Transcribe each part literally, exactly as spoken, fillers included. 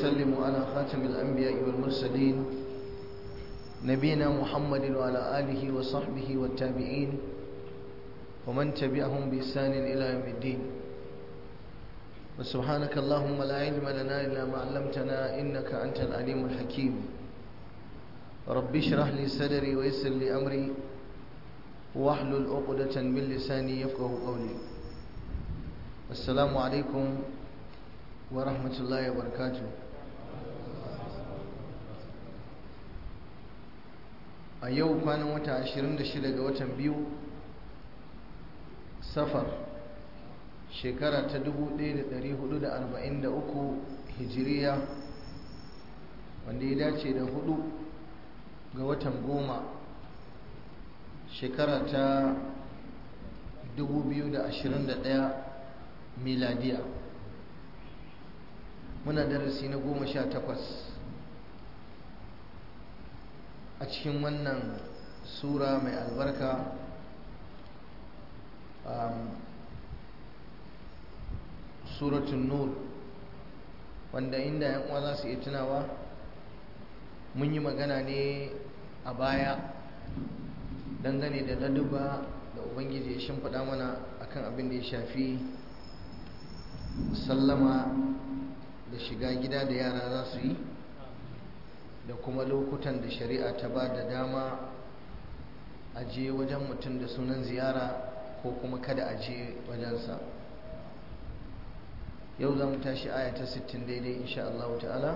وأسلم على خاتم الأنبياء والمرسلين نبينا محمد وعلى آله وصحبه والتابعين ومن تبعهم بإحسان إلى يوم الدين. وسبحانك اللهم لا علم لنا إلا ما علمتنا إنك أنت العليم الحكيم. رب اشرح لي صدري ويسر لي أمري واحلل عقدة من لساني يفقه قولي. السلام عليكم ورحمة الله وبركاته. a yau kwanan wata ashirin da shida ga watan biyu safar shekara ta dubu ɗaya da ɗari hudu da arba'in da uku hijiriya, wanda ya dace da hudu ga watan goma shekara ta dubu biyu da ashirin da ɗaya miladiya. muna darasi na goma sha takwas a cikin wannan sura mai albarka, um, suratun nur, wanda inda yan uwa za su iya tunawa mun yi magana ne a baya dangane da ladduba da ubangiji ya shimfiɗa mana akan abin da ya shafi sallama da shiga gida da yara za su yi, da kuma lokutan da shari'a ta ba da dama a je wajen mutum da sunan ziyara ko kuma kada a je wajensa. yau za mu tashi aya ta sittin daidai insha Allah ta'ala.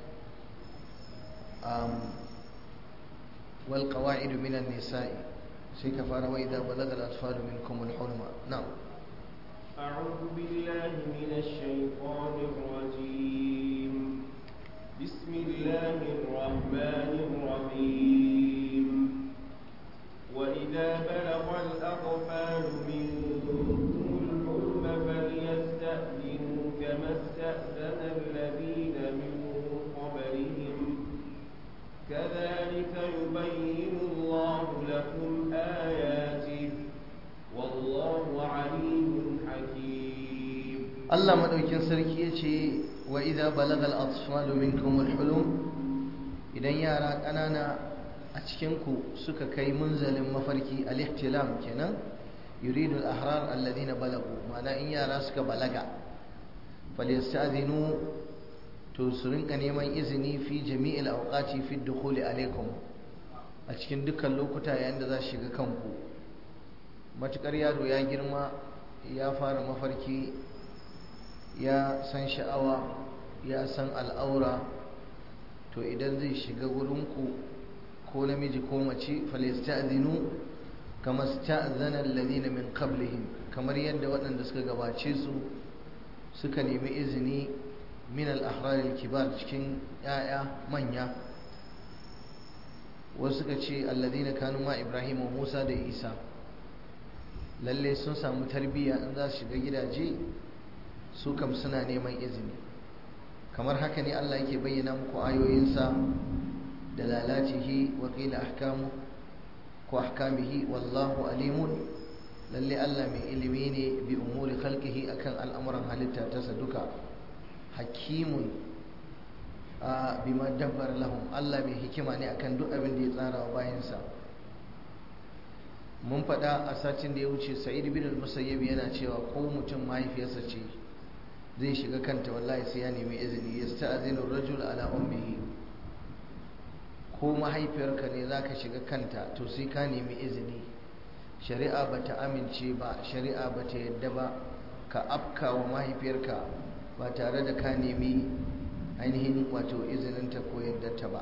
wal qawa'idu minan nisa'i, sai ka fara wa idza balagha al-atfalu minkum al-hulma. na'am. a'udhu billahi minash shaitanir rajim. بسم الله الرحمن الرحيم. وإذا بلغ الأطفال منكم الحلم فليستأذنوا كما استأذن الذين من قبلهم كذلك يبين الله لكم آياته والله عليم حكيم. الله مدوكين سركي يجي وإذا بلغ الأطفال منكم الحلم، idan yara ƙanana a cikinku suka kai munzalin mafarki al-ihtilam kenan, yuridu al-ahrar alladhina balagu, ma'ana in yara suka balaga, falyasta'dhinu, to su rinka neman izini fi jami'il awqati fi dukhuli alaykum, a cikin dukkan lokuta yayin da za su shiga kanku. matukar yaro ya girma ya fara mafarki, ya san sha'awa, ya san al'aura, to idan zai shiga wurinku ko namiji ko mace, falasta'zinu kama sta'zana alladhina min qablihim, kamar yadda waɗanda suka gabace su suka nemi izini min al-ahrar al-kibar, cikin yaya manya. wasu suka ce alladhina kanu ma Ibrahim wa Musa da Isa, lalle sun samu tarbiyya in za su shiga gidaje su kam suna neman izini. kamar haka ne Allah yake bayyana muku ayoyinsa da lalatihi wa qila ahkamu ko ahkamihi wallahu alimun, lalle Allah mai ilimi ne bi umuri khalqihi, akan al'amuran halitta ta duka. hakimun bima dabbar lahum, Allah mai hikima ne akan duk abin da ya tsara wa bayansa. mun faɗa a satin da ya wuce Sa'id bin al-Musayyib yana cewa ko mutum mahaifiyarsa ce zai shiga kanta, wallahi sai ya nemi izini. yasta'zinu ar-rajul ala ummihi, ko mahaifiyarka ne zaka shiga kanta to sai ka nemi izini. shari'a bata amince ba, shari'a bata yadda ba ka afka wa mahaifiyarka ba tare da ka nemi ainihin wato izininta ko yaddarta ba.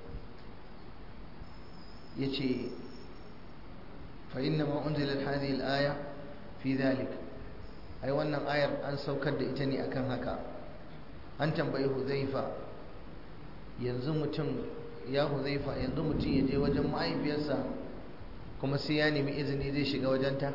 yace fa inna ma unzilat hadhihi al-aya fi dhalik, ai wannan ayar an saukar da ita ne akan haka. an tambayi Huzaifa, yanzu mutum ya Huzaifa yanzu mutum ya je wajen mahaifiyarsa kuma sai ya nemi izini zai shiga wajenta?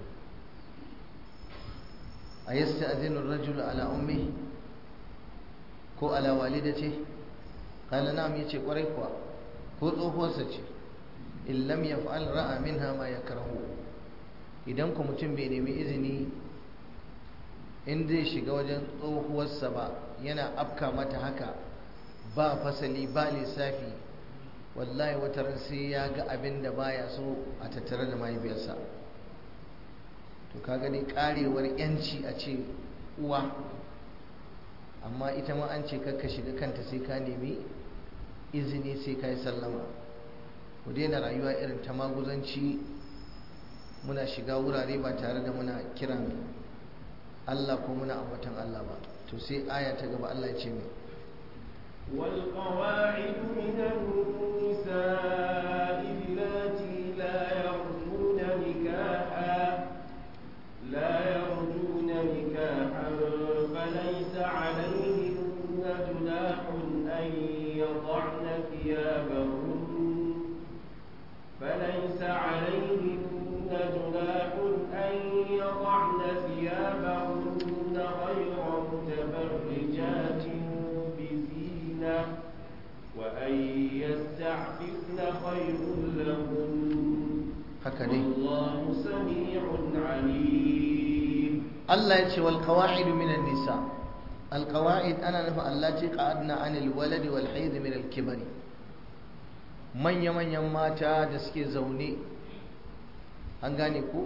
ayasta'zinu ar-rajulu ala ummi ko ala walidati? qala na'am, yace kwarai kuwa, ko tsohuwarsa ce. in lam yaf'al ra'a minha ma yakrahu, idan ku mutum bai nemi izini in zai shiga wajen tsohuwarsa ba, yana afka mata haka ba fasali ba lissafi, wallahi wataran sai ya ga abin da baya so a tattare da mahaifiyarsa. to kaga dai karewar yanci a ce uwa, amma ita ma an ce kakka shiga kanta sai ka nemi izini, sai ka yi sallama. ku daina rayuwa irin ta maguzanci, muna shiga wurare ba tare da muna kiran Allah ko muna ambatan Allah ba. to sai aya ta gaba Allah ya ce mai والقواعد من النساء اللاتي لا يرجون نكاحا لا يرجون نكاحا فليس عليهن جناح أن يضعن ثيابهن فليس عليهن جناح أن يضعن ثيابهن غير متبرجات بزينة وأن يستعففن خير لهن والله سميع عليم. الله يقول والقواعد من النساء. القواعد أنا نفع التي قعدنا عن الولد والحيض من الكبر. من يمن يماتا دسكي زوني أنغاني كو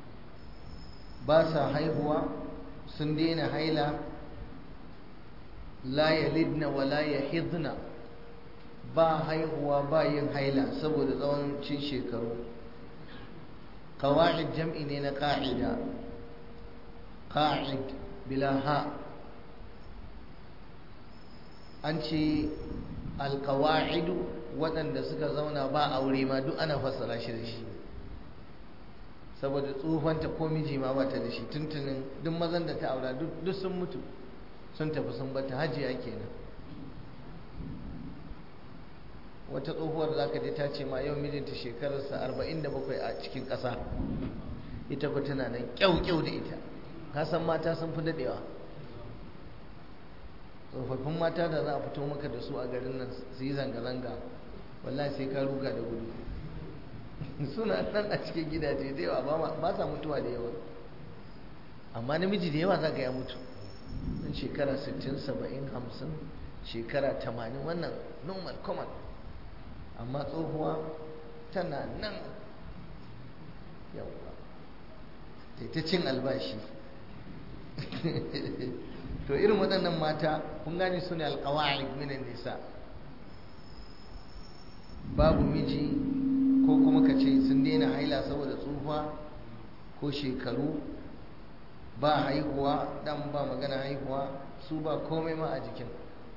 باسا هيهوا سندين هيلا لا يلدن ولا يحضن با haihuwa ba yin haila saboda tsawon cin shekaru. قواعد jam'i ne na qa'ida, qa'id bila ha. an ce alqawa'idu waɗanda suka zauna ba aure ma duk ana fassara shi da shi, saboda tsufanta ko miji ma ba ta da shi tuntunin duk mazan da ta aura duk sun mutu sun tafi sun bata, hajiya kenan. wata tsohuwar za ka je ta ce ma yau mijinta shekararsa arba'in da bakwai a cikin ƙasa, ita ku tana nan kyau-kyau da ita. ka san mata sun fi daɗewa, tsofaffin mata da za a fito maka da su a garin nan su yi zanga-zanga, wallahi sai ka ruga da gudu. suna nan a cikin gidaje da yawa, ba sa mutuwa da yawa, amma namiji da yawa za ka ya mutu in shekara sittin, saba'in, hamsin, shekara tamanin, wannan normal common. amma tsohuwa tana nan yawa ta cin albashi. to irin waɗannan mata kun gane su ne alƙawa'id minan nisa, babu miji ko kuma ka ce sun daina haila saboda tsufa ko shekaru, ba haihuwa, dan ba magana haihuwa, su ba komai ma a jikin.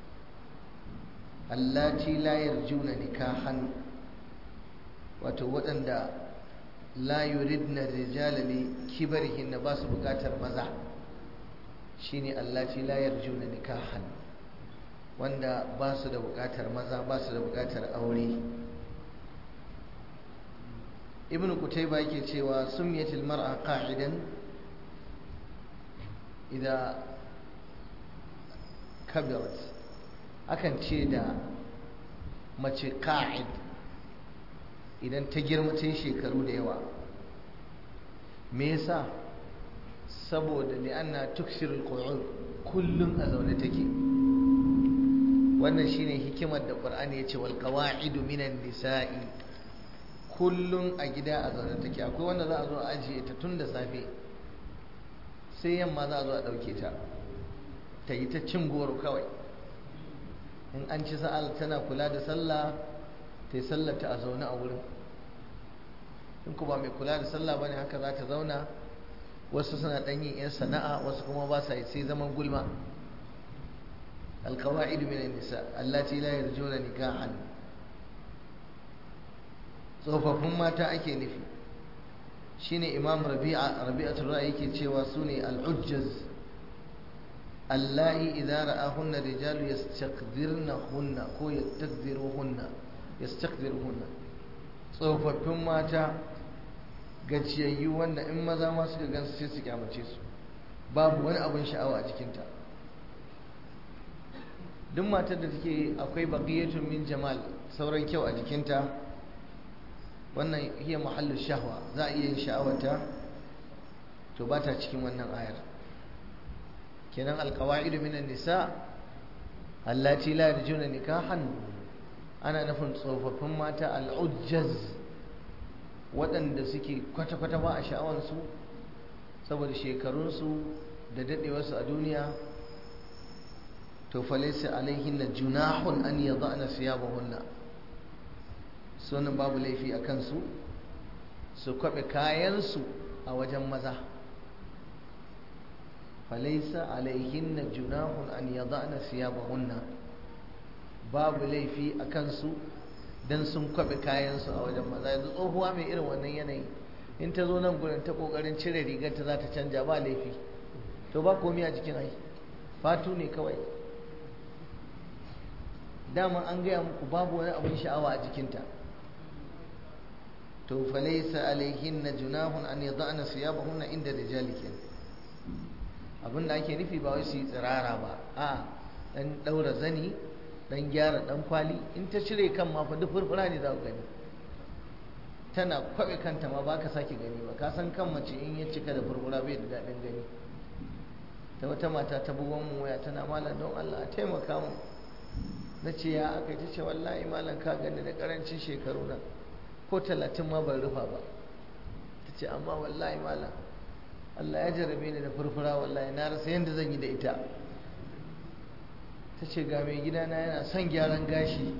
allati la yarjuna nikahan, wato waɗanda la yuridna rijala li kibarihinna, ba su buƙatar maza, shine allati la yarjuna nikahan, wanda ba su da buƙatar maza, ba su da buƙatar aure. ibnu kutayba yake cewa summiyatil mar'a qa'idan idza kabirat, akan ce da mace qa'id idan ta girma ta shekaru da yawa. me yasa? saboda li'anna tuksirul qu'ud, kullun a zaune take. wannan shine hikimar da Qur'ani ya ce wal qawa'idu minan nisa'i, kullun a gida a zaune take. akwai wanda za a zo a ajiye ta tun da safe sai yamma za a zo a dauke ta ta yi ta cin goro kawai. in an ci sa'al tana kula da sallah, ta yi sallar ta a zaune a wurin. in ku ba mai kula da sallah bane haka za ta zauna, wasu suna dan yin yan sana'a, wasu kuma ba sa yi, sai zaman gulma. alqawaidu minan nisa allati la yarjuna nikahan, tsofaffin mata ake nufi. shine imam rabi'a rabi'atul ra'i yake cewa sune al-ujjaz allai idza ra'ahunna rijalu yastaqdirnahunna ko yastaqdiruhunna yastaqdiruhunna, tsofaffin mata gajiyayyu wanda in maza ma suka gansu sai su kyamace su, babu wani abin sha'awa a jikinta. duk matar da take akwai baqiyatun min jamal, sauran kyau a jikinta, wannan hiya mahallu shahwa, za a iya yin sha'awata, to ba ta cikin wannan ayar. kenan alqawaidu minan nisa allati la yarjuna nikahan ana nufin tsofaffin mata al'ujjaz waɗanda suke kwata-kwata ba a sha'awansu saboda shekarunsu da daɗewarsu a duniya to falaisa alaihin na junahun an yadda ana siya ba hunna sunan babu laifi a kansu su kwaɓe kayansu a wajen maza falaisa alaihin na junahun an yadda ana siya ba hunna babu laifi a kansu don sun kwaɓe kayansu a wajen maza yanzu tsohuwa mai irin wannan yanayi in ta zo nan gurin ta ƙoƙarin cire rigar ta za ta canja ba laifi to ba komi a jikin ai fatu ne kawai dama an gaya muku babu wani abin sha'awa a jikinta to falaisa alaihin na junahun an yadda siyabahunna inda rijalikin abin da ake nufi ba wai su yi tsirara ba a dan daura zani dan gyara dan kwali in ta cire kan ma fa duk furfura ne za ku gani tana kwabe kanta ma ba ka sake gani ba ka san kan mace in ya cika da furfura bai da daɗin gani ta wata mata ta bugon mu waya tana malam don Allah a taimaka mu na ce ya aka ta ce wallahi malam ka gani da karancin shekaru na ko talatin ma ban rufa ba ta ce amma wallahi malam Allah ya jarabe ni da furfura wallahi na rasa yadda zan yi da ita ta ce ga mai gidana yana son gyaran gashi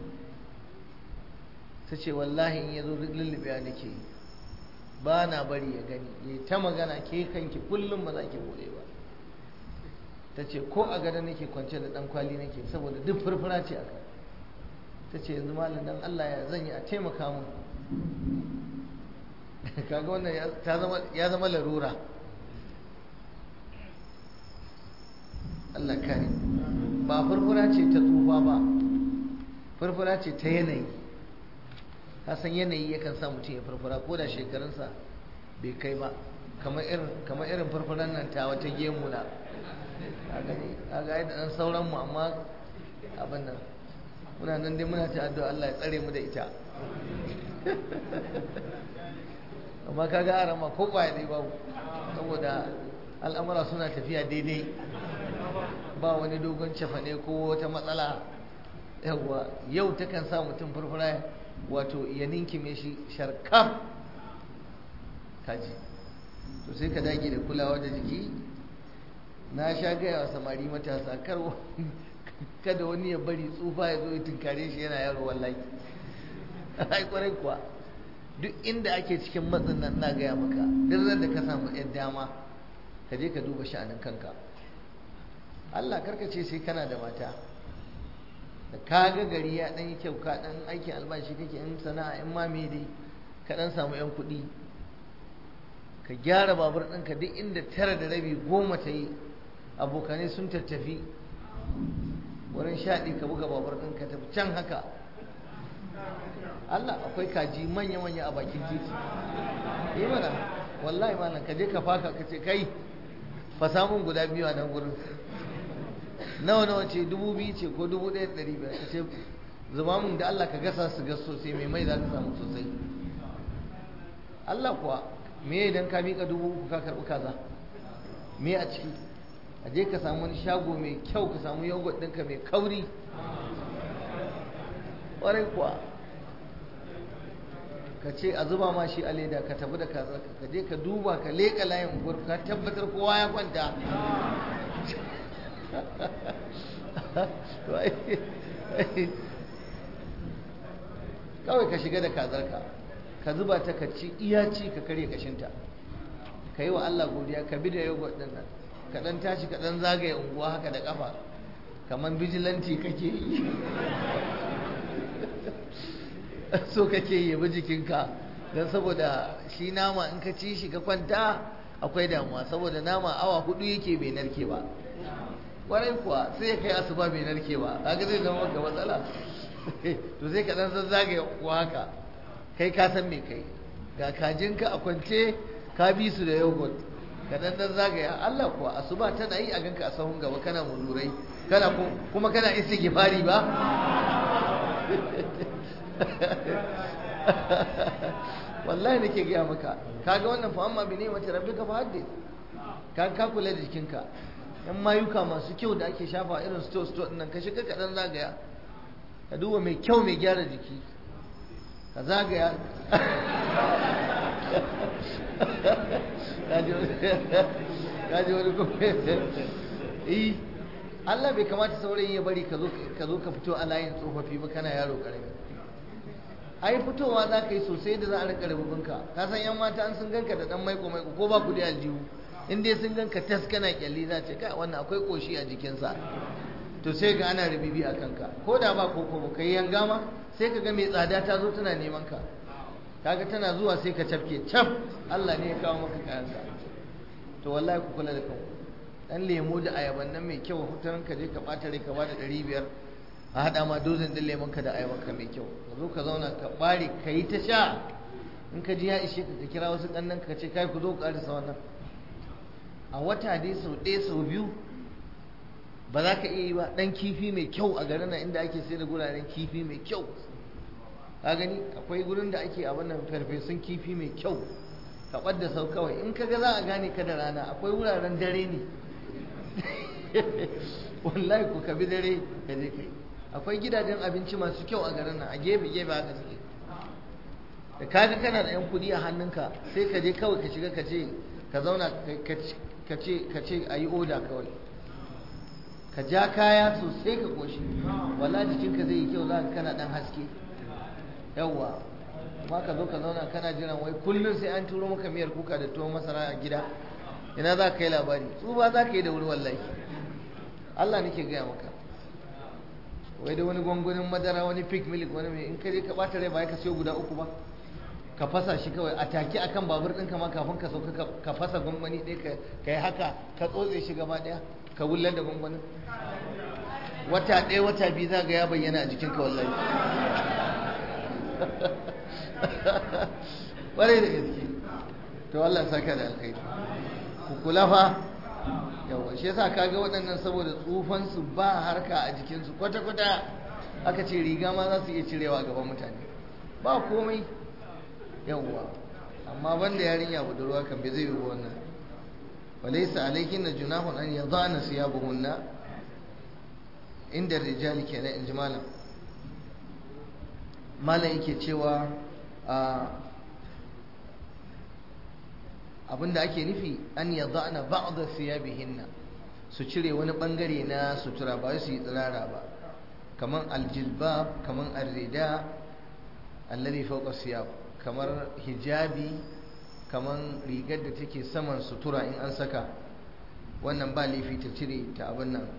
ta ce wallahi in ya zo lullubewa nake yi ba na bari ya gani ya ta magana ke kanki kullum ba za ki bude ba ta ce ko a gada nake kwance da dan kwali nake saboda duk furfura ce aka ta ce yanzu malam dan Allah ya zan yi a taimaka mun kaga wannan ya zama larura Allah kare ba furfura ce ta tsufa ba furfura ce ta yanayi ka san yanayi yakan sa mutum ya furfura ko da shekarunsa bai kai ba kamar irin furfuran nan ta wata gemu na a ga yadda ɗan sauran mu amma abin nan muna nan dai muna ta addu'a Allah ya tsare mu da ita amma kaga arama ko kwaya dai babu saboda al'amura suna tafiya daidai ba wani dogon cefane ko wata matsala yawwa yau takan sa mutum furfura wato ya ninkime shi sharkaf kaji to sai ka dage da kulawa da jiki na sha gaya wa samari matasa kar kada wani ya bari tsufa ya zo ya tunkare shi yana yaro wallahi ai kwarai kuwa duk inda ake cikin matsin nan na gaya maka duk da ka samu yan dama ka je ka duba sha'anin kanka Allah karkace sai kana da mata da ka ga gari ya dan yi kyau ka dan aikin albashi kake in sana'a in ma me dai ka dan samu yan kuɗi ka gyara babur ɗinka duk inda tara da rabi goma ta yi abokanai sun tattafi wurin shaɗi ka buga babur ɗinka tafi can haka Allah akwai kaji manya-manya a bakin titi yi mana wallahi malam ka je ka faka ka ce kai fa samun guda biyu a nan gurin nawa nawa ce dubu biyu ce ko dubu ɗaya ɗari biyar ka ce zuba mun da Allah ka gasa su gas sosai mai mai za ka samu sosai Allah kuwa me idan ka miƙa dubu uku ka karɓi kaza me a ciki a je ka samu wani shago mai kyau ka samu yogurt ɗinka mai kauri ƙwarai kuwa ka ce a zuba ma shi a leda ka tafi da kaza ka je ka duba ka leƙa layin unguwar ka tabbatar kowa ya kwanta kawai ka shiga da kazarka ka zuba ta ka ci iya ci ka karye kashinta ka yi wa Allah godiya ka bi da yogurt din nan ka dan tashi ka dan zagaye unguwa haka da kafa kamar bijilanti kake yi so kake yi bi jikinka don saboda shi nama in ka ci shi ka kwanta akwai damuwa saboda nama awa hudu yake bai narke ba kwarai kuwa sai ya kai asuba bai narke ba kaga zai zama maka matsala to sai ka dan zazzage uwa haka kai ka san me kai ga kajinka a kwance ka bi su da yogurt ka dan zazzage Allah kuwa asuba tana yi a ganka a sahun gaba kana muzurai kana kuma kana istighfari ba wallahi nake gaya maka kaga wannan fa amma bi ne mace rabbika fa haddith ka ka kula da jikinka yan mayuka masu kyau da ake shafa irin store store ɗin nan ka shiga kaɗan zagaya ka duba mai kyau mai gyara jiki ka zagaya kaji wani kuma eh Allah bai kamata saurayi ya bari ka zo ka fito a layin tsofaffi ba kana yaro karami ai fitowa za ka yi sosai da za a rinka rububinka ka san yan mata an sun ganka da dan maiko maiko ko ba ku da aljihu in dai sun ganka tas kana kyalli za ce kai wannan akwai koshi a jikinsa to sai ga ana rubibi a kanka ko da ba koko ba kai yanga ma sai ka ga mai tsada ta zo tana neman ka kaga tana zuwa sai ka cafke caf Allah ne ya kawo maka kayansa to wallahi ku kula da kanku dan lemo da ayaban nan mai kyau hutarin ka je ka bata rai ka bada ɗari biyar a hada ma dozin din lemon ka da ayaban ka mai kyau ka zo ka zauna ka bare ka yi ta sha in ka ji ya ishe ka ka kira wasu kannan ka ce kai ku zo ku karisa wannan a wata dai sau ɗaya sau biyu ba za ka iya yi ba dan kifi mai kyau a garin nan inda ake sai da guraren kifi mai kyau ka gani akwai gurin da ake a wannan farfesun kifi mai kyau ka ɓadda sau kawai in ka ga za a gane ka da rana akwai wuraren dare ne wallahi ku ka bi dare ka je kai akwai gidajen abinci masu kyau a garin nan a gefe gefe haka suke da kaga kana da yan kudi a hannunka sai ka je kawai ka shiga ka ce ka zauna ka ce ka ce a yi oda kawai ka ja kaya sosai ka koshi wallahi jikinka zai yi kyau za ka kana dan haske yawwa amma ka zo ka zauna kana jiran wai kullum sai an turo maka miyar kuka da tuwon masara a gida ina za ka yi labari tsuba za ka yi da wuri wallahi Allah nake gaya maka wai da wani gwangwanin madara wani pig milk wani mai in ka je ka bata rai ba ka siyo guda uku ba ka fasa shi kawai a take akan babur ɗinka ma kafin ka sauka ka fasa gwangwani ɗaya ka yi haka ka tsotse shi gaba ɗaya ka wullar da gwangwanin wata ɗaya wata biyu za ga ya bayyana a jikinka wallahi ƙwarai da gaske to Allah saka da alkhairi ku kula fa yawa shi yasa kaga waɗannan saboda tsufansu ba harka a jikinsu kwata-kwata aka ce riga ma za su iya cirewa a gaban mutane ba komai yawa amma banda yarinya budurwa kan bai zai yi wannan walaysa alayhin junahun an yadana siyabuhunna inda rijali kenan in ji malam malam yake cewa abinda ake nufi an yadana ba'da siyabihinna su cire wani bangare na sutura ba su yi tsirara ba kaman aljilbab kaman arrida alladhi fawqa siyab kamar hijabi kaman rigar da take saman sutura in an saka wannan ba laifi ta cire ta abin nan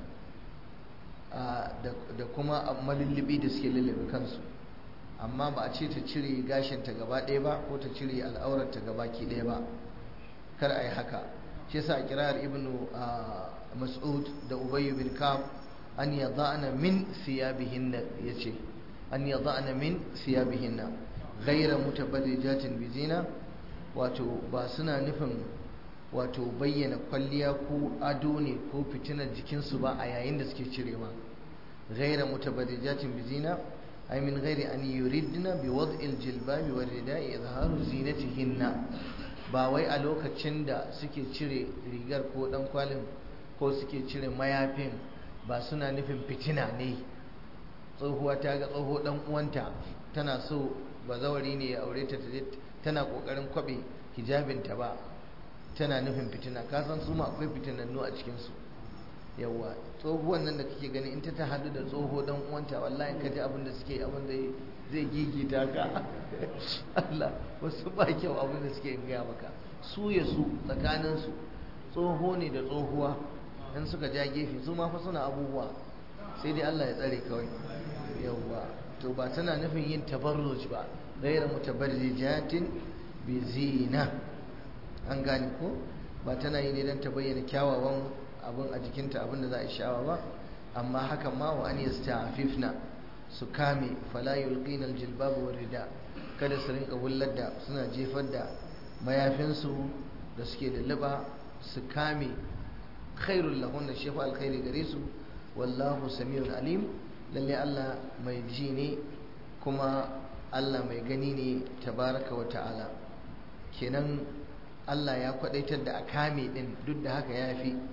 da kuma malullubi da suke lullube kansu amma ba a ce ta cire gashinta gaba ɗaya ba ko ta cire al'aurarta gaba ki ɗaya ba kar a yi haka shi yasa a kirar ibnu mas'ud da ubayy bin kab an yada'na min siyabihinna yace an yada'na min siyabihinna ghayra mutabarrijatin bizina wato ba suna nufin wato bayyana kwalliya ko ado ne ko fitinar jikinsu ba a yayin da suke cirewa ghayra mutabarrijatin bizina ay min ghairi an yuridna bi wad'il jilbabi war rida'i izharu zinatihinna ba wai a lokacin da suke cire rigar ko dan kwalin ko suke cire mayafin ba suna nufin fitina ne tsohuwa ta ga tsoho dan uwanta tana so bazawari ne ya aure ta tana kokarin kwabe hijabinta ba tana nufin fitina ka san su ma akwai fitinannu a cikin su yawa tsohuwan nan da kake gani in ta ta hadu da tsoho dan uwanta wallahi ka ji abin da suke abin da zai gigita ka Allah wasu ba kyau abin da suke gaya maka su ya su tsakanin su tsoho ne da tsohuwa in suka ja gefe su ma fa suna abubuwa sai dai Allah ya tsare kawai yawa to ba tana nufin yin tabarruj ba ghayra mutabarrijatin bi zina an gane ko ba tana yi ne dan ta bayyana kyawawan abin a jikinta abin da za a shawa ba amma hakan ma wa an yasta'fifna su kame fala yulqina aljilbab war rida kada su rinka wullar da suna jefar da mayafinsu da suke lulluba su kame khairul lahunna shafa alkhairi gare su wallahu samiul alim lalle Allah mai ji ne kuma Allah mai gani ne tabaraka wa ta'ala kenan Allah ya kwadaitar da a kame din duk da haka yafi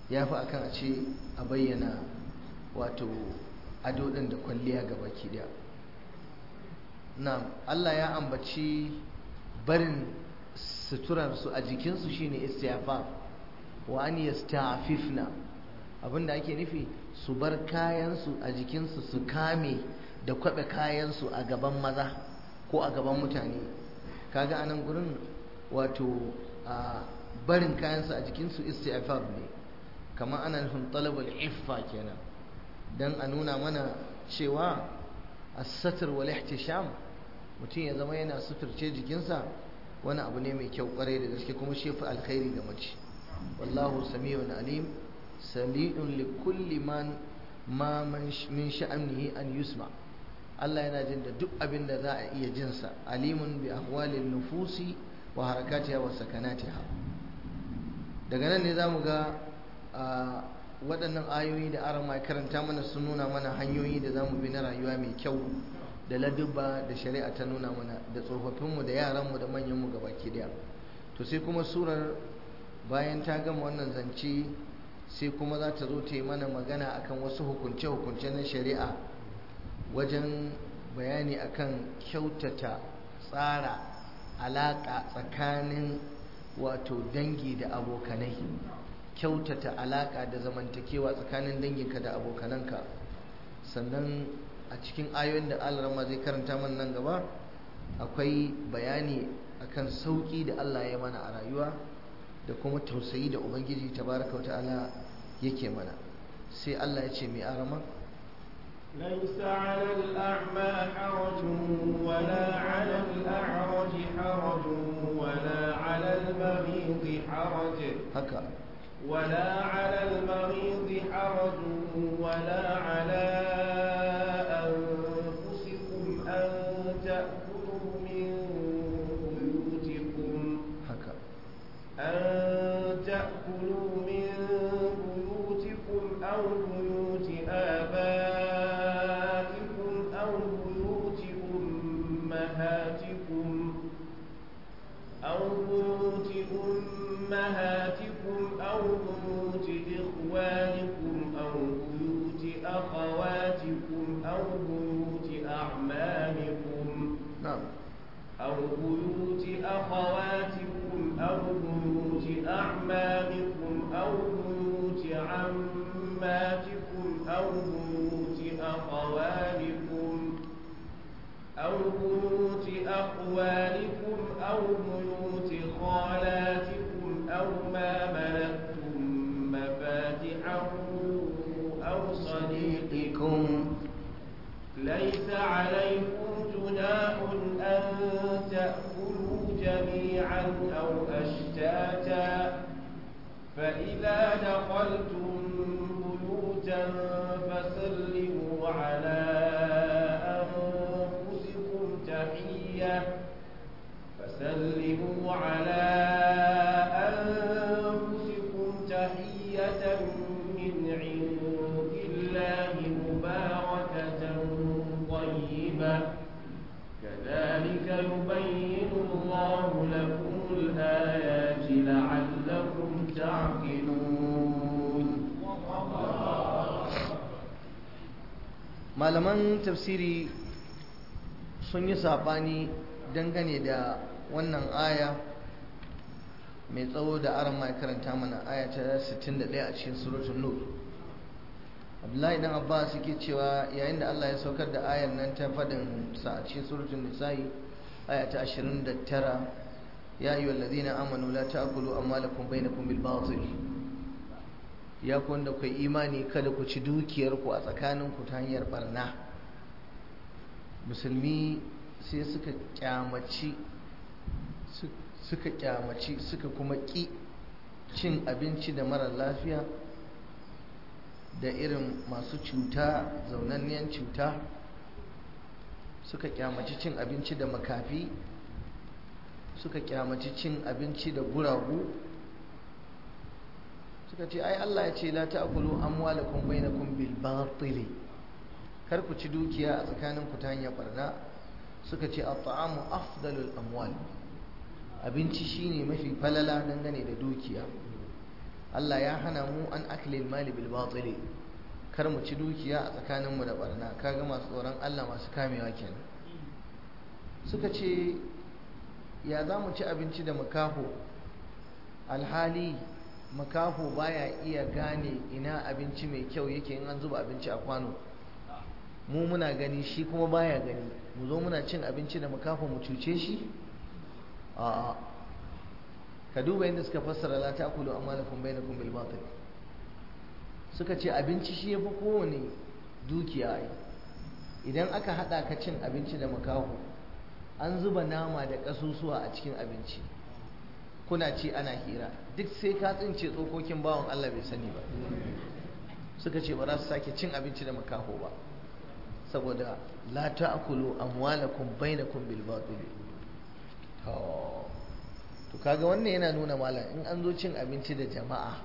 ya fi akan a ce a bayyana wato ado ɗin da kwalliya ga baki daya. na Allah ya ambaci barin suturarsu a jikinsu shine istighfar wa an yasta'fifna, abinda ake nufi su bar kayansu a jikinsu su kame da kwabe kayansu a gaban maza ko a gaban mutane. kaga anan gurin wato a barin kayansu a jikinsu istighfar ne, kamar ana nufin talabul iffa kenan, dan a nuna mana cewa as-satr wal ihtisham, mutum ya zama yana suturce jikinsa wani abu ne mai kyau kwarai da gaske, kuma shi fi alkhairi ga mace. wallahu sami'un alim sami'un li kulli man ma min sha'anihi an yusma. Allah yana jin da duk abin da za a iya jinsa, alimun bi ahwalin nufusi wa harakatiha wa sakanatiha. daga nan ne zamu ga waɗannan ayoyi da aran mai karanta mana sun nuna mana hanyoyi da zamu bi na rayuwa mai kyau da ladubba da shari'a ta nuna mana, da tsofaffinmu da yaranmu da manyanmu gabaki daya. to sai kuma surar bayan ta gama wannan zance sai kuma za ta zo ta yi mana magana akan wasu hukunce-hukunce na shari'a wajen bayani akan kyautata tsara alaƙa tsakanin wato dangi da abokanai, kyautata alaƙa da zamantakewa tsakanin danginka da abokananka. sannan a cikin ayoyin da Allah ma zai karanta mana nan gaba akwai bayani akan sauki da Allah ya mana a rayuwa da kuma tausayi da Ubangiji tabaraka wata'ala yake mana. sai Allah ya ce mai arama ليس على الأعمى حرج ولا على الأعرج حرج ولا على المريض حرج haka ولا على المريض حرج ولا على أنفسكم أن تأكلوا من بيوتكم haka أن تأكلوا من بيوتكم أو بيوت آبائكم أو بيوت أمهاتكم أو بيوت أمهاتكم أو بيوت إخوانكم أو بيوت أخواتكم أو بيوت أعمامكم na'am أو بيوت أخواتكم أو بيوت أعمامكم أو بيوت عماتكم أو بيوت أخوالكم أو بيوت أخوالكم أو بيوت خالاتكم أو ما ملكتم مفاتحه أو صديقكم. ليس عليكم جناح أن تأكلوا جميعا أو أشتاتا، فإذا دخلتم بيوتا فسلموا على أنفسكم تحية فسلموا على أنفسكم تحية من عند الله مباركة طيبة كذلك يبين الله لكم الآيات لعلكم تعقلون. malaman tafsiri sun yi saɓani dangane da wannan aya mai tsawo da aran mai karanta mana aya ta sittin da ɗaya a cikin suratul nur. Abdullahi dan Abbas yake cewa yayin da Allah ya saukar da ayar nan ta fadin sa a cikin suratul nisa'i aya ta ashirin da tara, ya ayyuhal ladina amanu la ta'kulu amwalakum bainakum bil batil, ya ku wanda ku imani kada ku ci dukiyar ku a tsakaninku ta hanyar barna. Musulmi sai suka kyamaci suka kyamaci suka kuma ki cin abinci da mara lafiya da irin masu cuta, zaunanniyan cuta, suka kyamaci cin abinci da makafi, suka kyamaci cin abinci da guragu, suka ce ai Allah ya ce la ta'kulu amwalakum bainakum bil batil, kar ku ci dukiya a tsakaninku ta hanyar barna. Suka ce at-ta'amu afdalul amwal, abinci shine mafi falala dangane da dukiya. Allah ya hana mu an aklil mali bil batil, kar mu ci dukiya a tsakaninmu da barna. Kaga masu tsoron Allah masu kamewa kenan. Suka ce ya za mu ci abinci da makaho alhali makaho baya iya gane ina abinci mai kyau yake in an zuba abinci a kwano, mu muna gani shi kuma baya gani, mu zo muna cin abinci da makaho mu cuce shi? A'a, ka duba yadda suka fassara la ta'kulu amwalakum bainakum bil batil. Suka ce abinci shi yafi kowane dukiya ai. Idan aka hada ka cin abinci da makaho, an zuba nama da kasusuwa a cikin abinci, kuna ci ana hira, duk sai ka tsince tsokokin bawan Allah bai sani ba. Suka ce ba za su sake cin abinci da makaho ba, saboda la ta'kulu amwalakum bainakum bil batil. To kaga wannan yana nuna malam in an zo cin abinci da jama'a,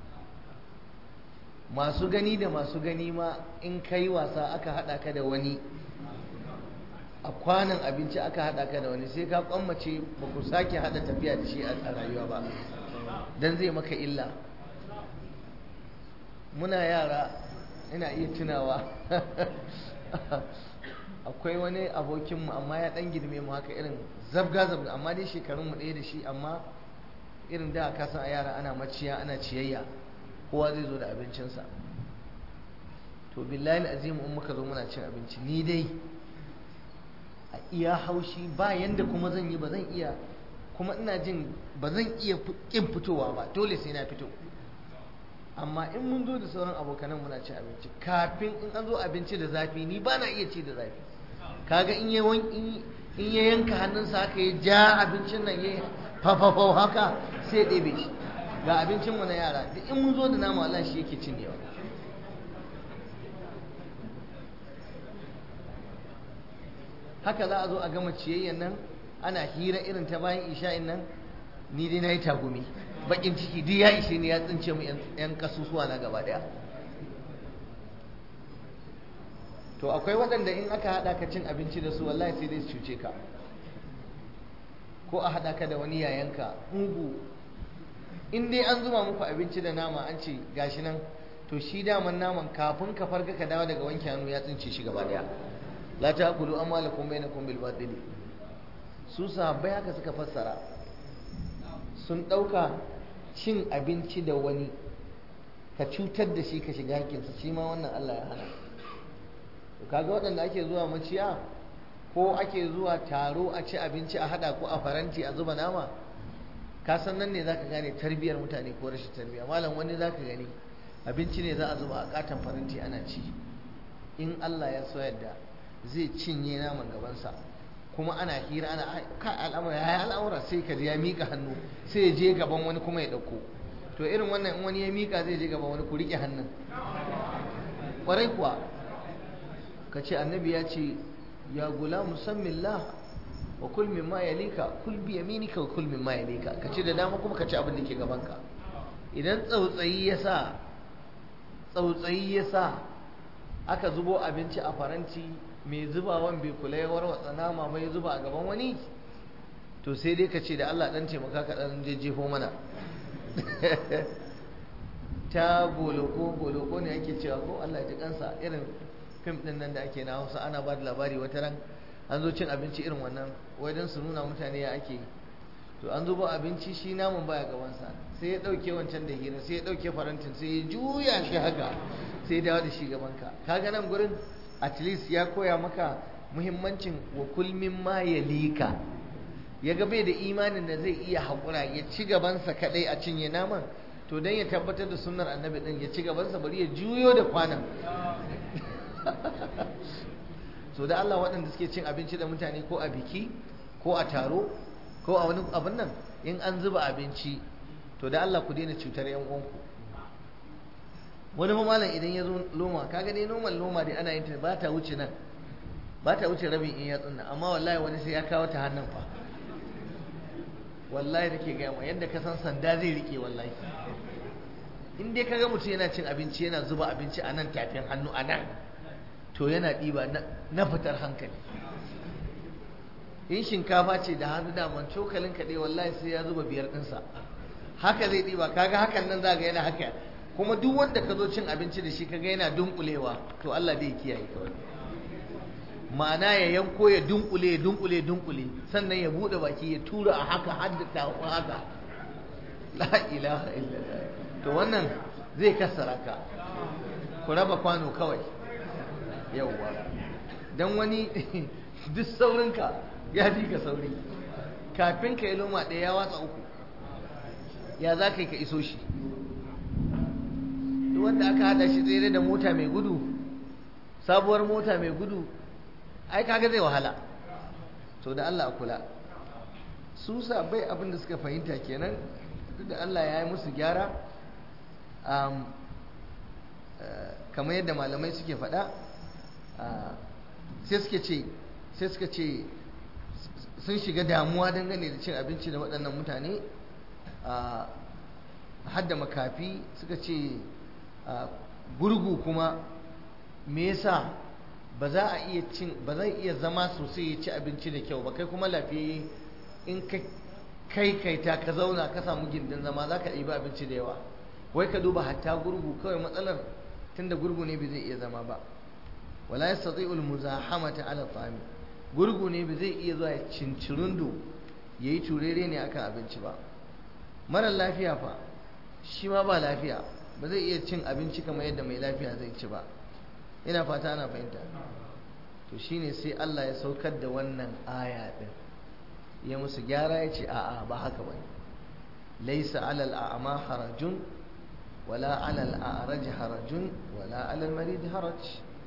masu gani da masu gani ma in kai wasa aka hada ka da wani a kwanan abinci, aka hada ka da wani, sai ka kwammace ba ku sake hada tafiya da shi a rayuwa ba, dan zai maka illa. Muna yara ina iya tunawa akwai wani abokinmu amma ya dan girme mu haka, irin zabga zabga, amma dai shekarunmu ɗaya da shi, amma irin da ka san a yara ana maciya ana ciyayya, kowa zai zo da abincinsa. To billahi azim in muka zo muna cin abinci, ni dai a iya haushi ba yanda kuma zan yi, ba zan iya, kuma ina jin ba zan iya kin fitowa ba, dole sai na fito. Amma in mun zo da sauran abokanan muna cin abinci, kafin in an zo abinci da zafi ni ba na iya ci da zafi. Kaga in ya in ya yanka hannunsa haka ya ja abincin nan ya fafafau haka sai ɗebe shi. Ga abincin mu na yara, duk in mun zo da nama Allah shi yake cinyewa. Haka za a zo a gama ciyayyan nan ana hira irin ta bayan isha'in nan, ni dai na yi tagumi, bakin ciki duk ya ishe ni, ya tsince mu yan kasusuwa na gaba daya. To akwai waɗanda in aka haɗa ka cin abinci da su wallahi sai dai su cuce ka, ko a haɗa ka da wani yayanka mugu, in dai an zuba muku abinci da nama an ce gashi nan, to shi daman naman kafin ka farka ka dawo daga wanke hannu ya tsince shi gaba daya. La ta'kulu amwalakum bainakum bil batil. Su sahabbai haka suka fassara, sun ɗauka cin abinci da wani ka cutar da shi ka shiga hakinsa, shi ma wannan Allah ya hana. To kaga waɗanda ake zuwa maciya ko ake zuwa taro a ci abinci a hada ko a faranti a zuba nama, ka san nan ne zaka gane tarbiyar mutane ko rashin tarbiya. Malam wani zaka gani abinci ne za a zuba a katon faranti ana ci, in Allah ya so yadda zai cinye naman gabansa, kuma ana hira ana ka al'amura ya al'amura, sai ka ya mika hannu sai ya je gaban wani kuma ya dauko. To irin wannan in wani ya mika zai je gaban wani, ku rike hannun kwarai kuwa. Ka ce annabi ya ce ya gulamu sammillah wa kul mimma yalika, kul bi yaminika wa kul mimma yalika, ka ce da dama kuma ka ci abin da ke gabanka. Idan tsautsayi ya sa tsautsayi ya sa aka zubo abinci a faranti, mai zubawan bai kula ya warwatsa nama mai zuba a gaban wani, to sai dai ka ce da Allah dan taimaka ka dan jejjefo mana. Ta boloko boloko ne ake cewa ko, Allah ya ji kansa, irin fim din nan da ake na Hausa ana ba da labari wata ran an zo cin abinci irin wannan, wai dan su nuna mutane ya ake yi. To an zuba abinci shi namun baya gabansa, sai ya dauke wancan da hira, sai ya dauke farantin, sai ya juya shi haka, sai ya dawo da shi gabanka. Kaga nan gurin at least ya koya maka muhimmancin wa kulmin ma ya lika. Ya ga bai da imanin da zai iya haƙura ya ci gabansa kadai a cinye naman, to dan ya tabbatar da sunnar annabi din ya ci gabansa, bari ya juyo da kwanan. So da Allah waɗanda suke cin abinci da mutane ko a biki ko a taro ko a wani abin nan, in an zuba abinci to da Allah ku daina cutar yan uwanku. Wani ma malam idan ya zo loma, kaga dai normal loma dai ana yin ta ba ta wuce nan, ba ta wuce rabin in yatsun nan, amma wallahi wani sai ya kawo ta hannun fa. Wallahi nake ga mu yadda ka san sanda zai rike wallahi. In dai kaga mutum yana cin abinci yana zuba abinci a nan tafin hannu a nan, to yana ɗiba na fitar hankali. In shinkafa ce da hannu daman cokalin kaɗai wallahi sai ya zuba biyar ɗinsa, haka zai ɗiba, kaga hakan nan za ga yana haka. Kuma duk wanda ka zo cin abinci da shi kaga yana dunkulewa, to Allah zai kiyaye kawai. Ma'ana ya yanko ya dunkule ya dunkule ya dunkule sannan ya bude baki ya tura a haka haddata haka, la ilaha illallah. To wannan zai kassara ka. Ku raba kwano kawai, yawwa. Dan wani duk saurinka ya fi ka sauri, kafin ka yi loma ɗaya ya watsa uku, ya za ka yi ka iso shi. Duk wanda aka hada shi tsere da mota mai gudu, sabuwar mota mai gudu, ai kaga zai wahala. To da Allah a kula. Su sabai abin da suka fahimta kenan, duk da Allah ya yi musu gyara, um, uh, kamar yadda malamai suke faɗa, uh, sai suke ce sai suka ce sun shiga damuwa dangane da cin abinci da waɗannan mutane, uh, hadda makafi suka ce uh, gurgu kuma me yasa ba za a iya cin ba zai iya zama sosai ya ci abinci da kyau ba, kai kuma lafiyayye in ka kai kaita ka zauna ka samu gindin zama za ka ɗiba abinci da yawa. Wai ka duba hatta gurgu kawai matsalar tunda gurgu ne bai zai iya zama ba, wala yastati'ul muzahamata ala ta'ami, gurgu ne bai zai iya zuwa ya cincirundo yayi turere ne akan abinci ba. Mara lafiya fa shi ma ba lafiya, ba zai iya cin abinci kamar yadda mai lafiya zai ci ba. Ina fata ana fahimta. To shine sai Allah ya saukar da wannan aya din, ya musu gyara ya ce a'a ba haka bane. Laysa 'alal a'ma harajun wala 'alal a'raj harajun wala 'alal marid haraj.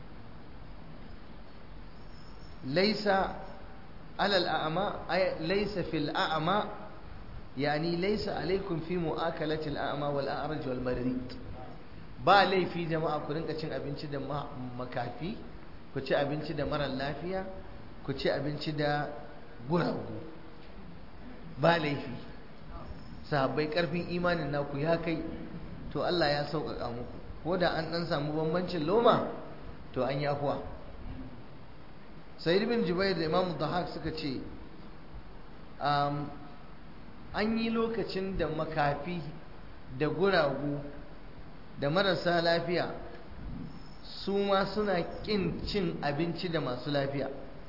Laysa 'alal a'ma ay laysa fil a'ma yani laysa alaykum fi mu'akalati al a'ma wal a'raj wal marid. Ba laifi jama'a ku rinka cin abinci da makafi, ku ci abinci da marar lafiya, ku ci abinci da guragu, ba laifi. Sahabbai karfin imanin naku ya kai, to Allah ya sauƙaƙa muku. Ko da an ɗan samu bambancin loma, to an yi afuwa. Sayyid bin Jubair da Imam Dhahak suka ce um, an yi lokacin da makafi da guragu da marasa lafiya su ma suna ƙin cin abinci da masu lafiya.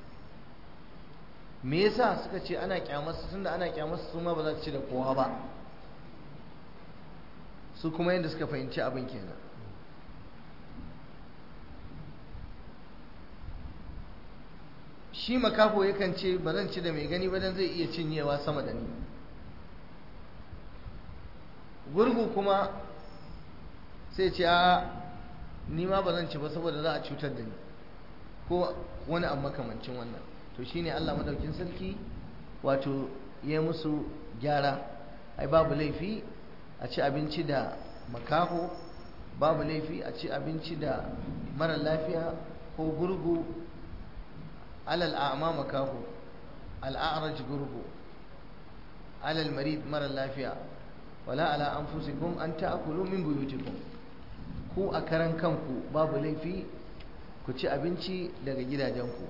Me yasa suka ce ana kyamarsu? Tunda ana kyamarsu su ma ba za su ci da kowa ba. Su kuma yadda suka fahimci abin kenan. Shi makafo yakan ce ba zan ci da mai gani ba dan zai iya cinyewa sama da ni. Gurgu kuma sai ce a ni ma ba zan ci ba saboda za a cutar da ni, ko wani abu makamancin wannan. To shine Allah madaukin sarki wato ya musu gyara. Ai babu laifi a ci abinci da makaho, babu laifi a ci abinci da mara lafiya ko gurgu. Alal a'ma makaho, al'a'raj gurgu, alal marid mara lafiya, wala ala anfusikum an ta'kulu min buyutikum. Ku a karan kanku babu laifi ku ci abinci daga gidajenku.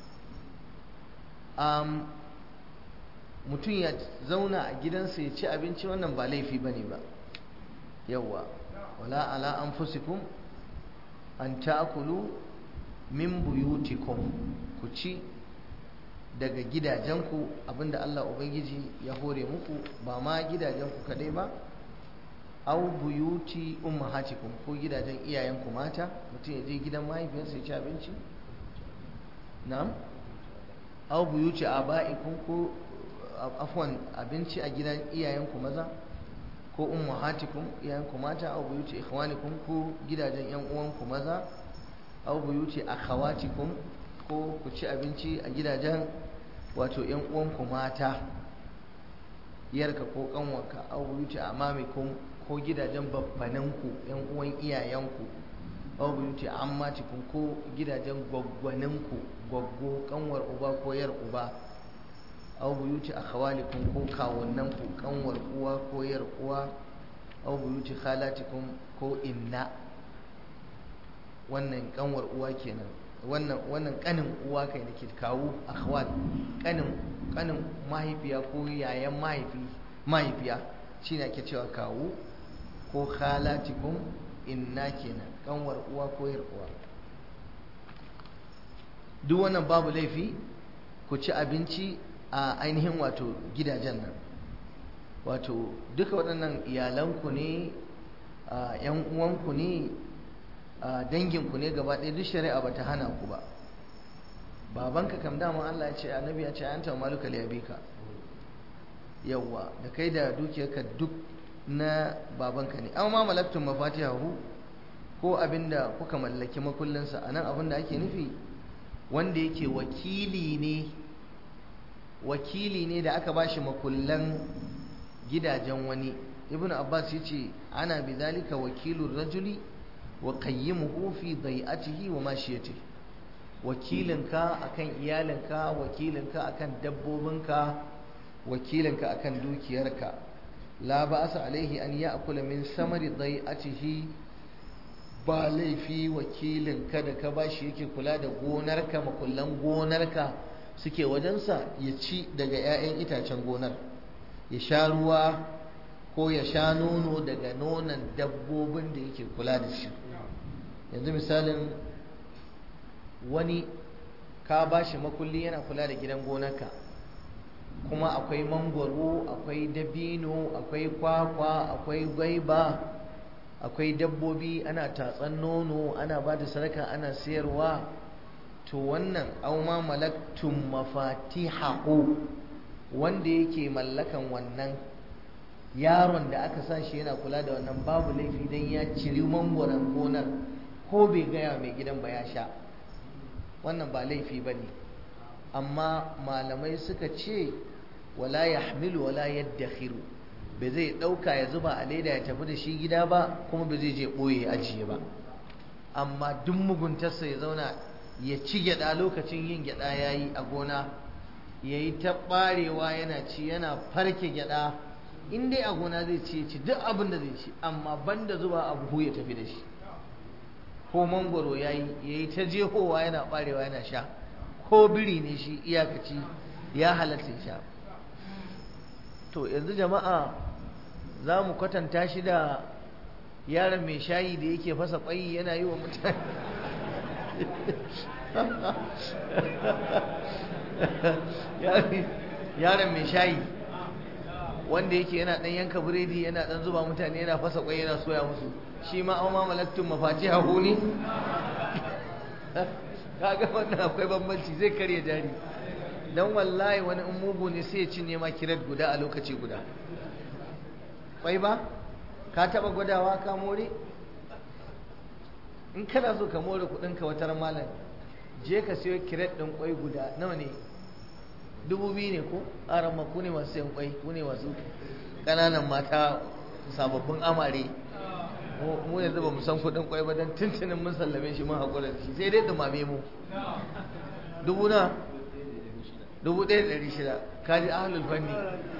Um, mutum ya zauna a gidansa ya ci abinci, wannan ba laifi bane ba. Yawwa, wala ala anfusikum an ta'kulu min buyutikum, ku ci daga gidajenku abinda Allah Ubangiji ya hore muku, ba ma gidajenku kadai ba. Au buyuti ummahatikum, ko gidajen iyayenku mata, mutum ya je gidan mahaifiyarsa ya ci abinci. Na'am. Au buyuti aba'ikum, ko afwan abinci a gidan iyayenku maza, ko ummahatikum iyayenku mata. Au buyuti ikhwanikum, ko gidajen yan uwanku maza. Au buyuti akhawatikum, ko ku ci abinci a gidajen wato yan uwanku mata, yarka ko kanwarka. Au buyuti amamikum, ko gidajen babbananku yan uwan iyayenku. Au buyuti ammatikum, ko gidajen gwaggwaninku, gwaggo kanwar uba ko yar uba. Au buyuti akhawalikum, ko kawunnanku kanwar uwa ko yar uwa. Au buyuti khalatikum, ko inna, wannan kanwar uwa kenan, wannan wannan kanin uwa kai nake kawo akhwal, kanin kanin mahaifiya ko yayan mahaifi mahaifiya, shine ake cewa kawu ko khalatikum inna kenan kanwar uwa ko yar uwa. Duk wannan babu laifi ku ci abinci a ainihin wato gidajen nan, wato duka waɗannan iyalanku ne, yan uwanku ne, danginku ne gaba ɗaya, duk shari'a bata hana ku ba. Babanka kam dama Allah ya ce, annabi ya ce anta maluka li abika, yawwa da kai da dukiyarka duk na babanka ne. Amma malaktum mafatihahu, ko abinda kuka mallaki makullinsa. Anan abinda ake nufi wanda yake wakili ne wakili ne da aka bashi makullan gidajen wani. Ibn Abbas yace ana bidhalika wakilur rajuli wa qayyimuhu fi dai'atihi wa mashiyatihi, wakilinka akan iyalinka, wakilinka akan dabbobinka, wakilinka akan dukiyarka. la ba'asa alaihi an ya'kula min samari dai'atihi, ba laifi wakilinka da ka bashi yake kula da gonarka, makullan gonarka suke wajensa, ya ci daga 'ya'yan itacen gonar, ya sha ruwa ko ya sha nono daga nonon dabbobin da yake kula da shi. Yanzu misalin wani ka bashi makulli yana kula da gidan gonarka, kuma akwai mangwaro, akwai dabino, akwai kwakwa, akwai gwaiba, akwai dabbobi, ana tatsan nono, ana ba da sadaka, ana sayarwa. To wannan auma malaktum mafatihahu, wanda yake mallakan wannan yaron da aka sa shi yana kula da wannan, babu laifi dan ya ciri mangwaron gonar ko bai gaya mai gidan ba ya sha, wannan ba laifi bane. Amma malamai suka ce wala yahmilu wala yaddakhiru, bai zai dauka ya zuba a leda ya tafi da shi gida ba, kuma bai zai je boye ajiye ba. Amma duk muguntarsa ya zauna ya ci gyada lokacin yin gyada yayi a gona, yayi ta barewa yana ci, yana farke gyada, in dai a gona zai ci ci duk abin da zai ci, amma banda zuba a buhu ya tafi da shi. Ko mangwaro yayi yayi ta jehowa yana barewa yana sha, ko biri ne shi iyakaci ya halatta sha. To yanzu jama'a za mu kwatanta shi da yaron mai shayi da yake fasa kwai yana yi wa mutane yaron mai shayi wanda yake yana dan yanka biredi yana dan zuba mutane yana fasa kwai yana soya musu, shi ma auma malaktum mafatihahu ne. Kaga wannan akwai bambanci, zai karya jari. Dan wallahi wani in mugu ne sai ya cinye ma kiret guda a lokaci guda. Kwai ba ka taba gwadawa ka more? In kana so ka more kudin ka watar malam, je ka siyo kiret din kwai guda. Nawa ne? dubu biyu ne ko? Aran ma ku ne masu sayan kwai, ku ne masu kananan mata sababbin amare. Mu yanzu ba mu san kudin kwai ba, dan tuntunin mun sallame shi mun hakura da shi, sai dai dumame mu. Dubu na dubu ɗaya da ɗari shida, kaji ahlul fanni.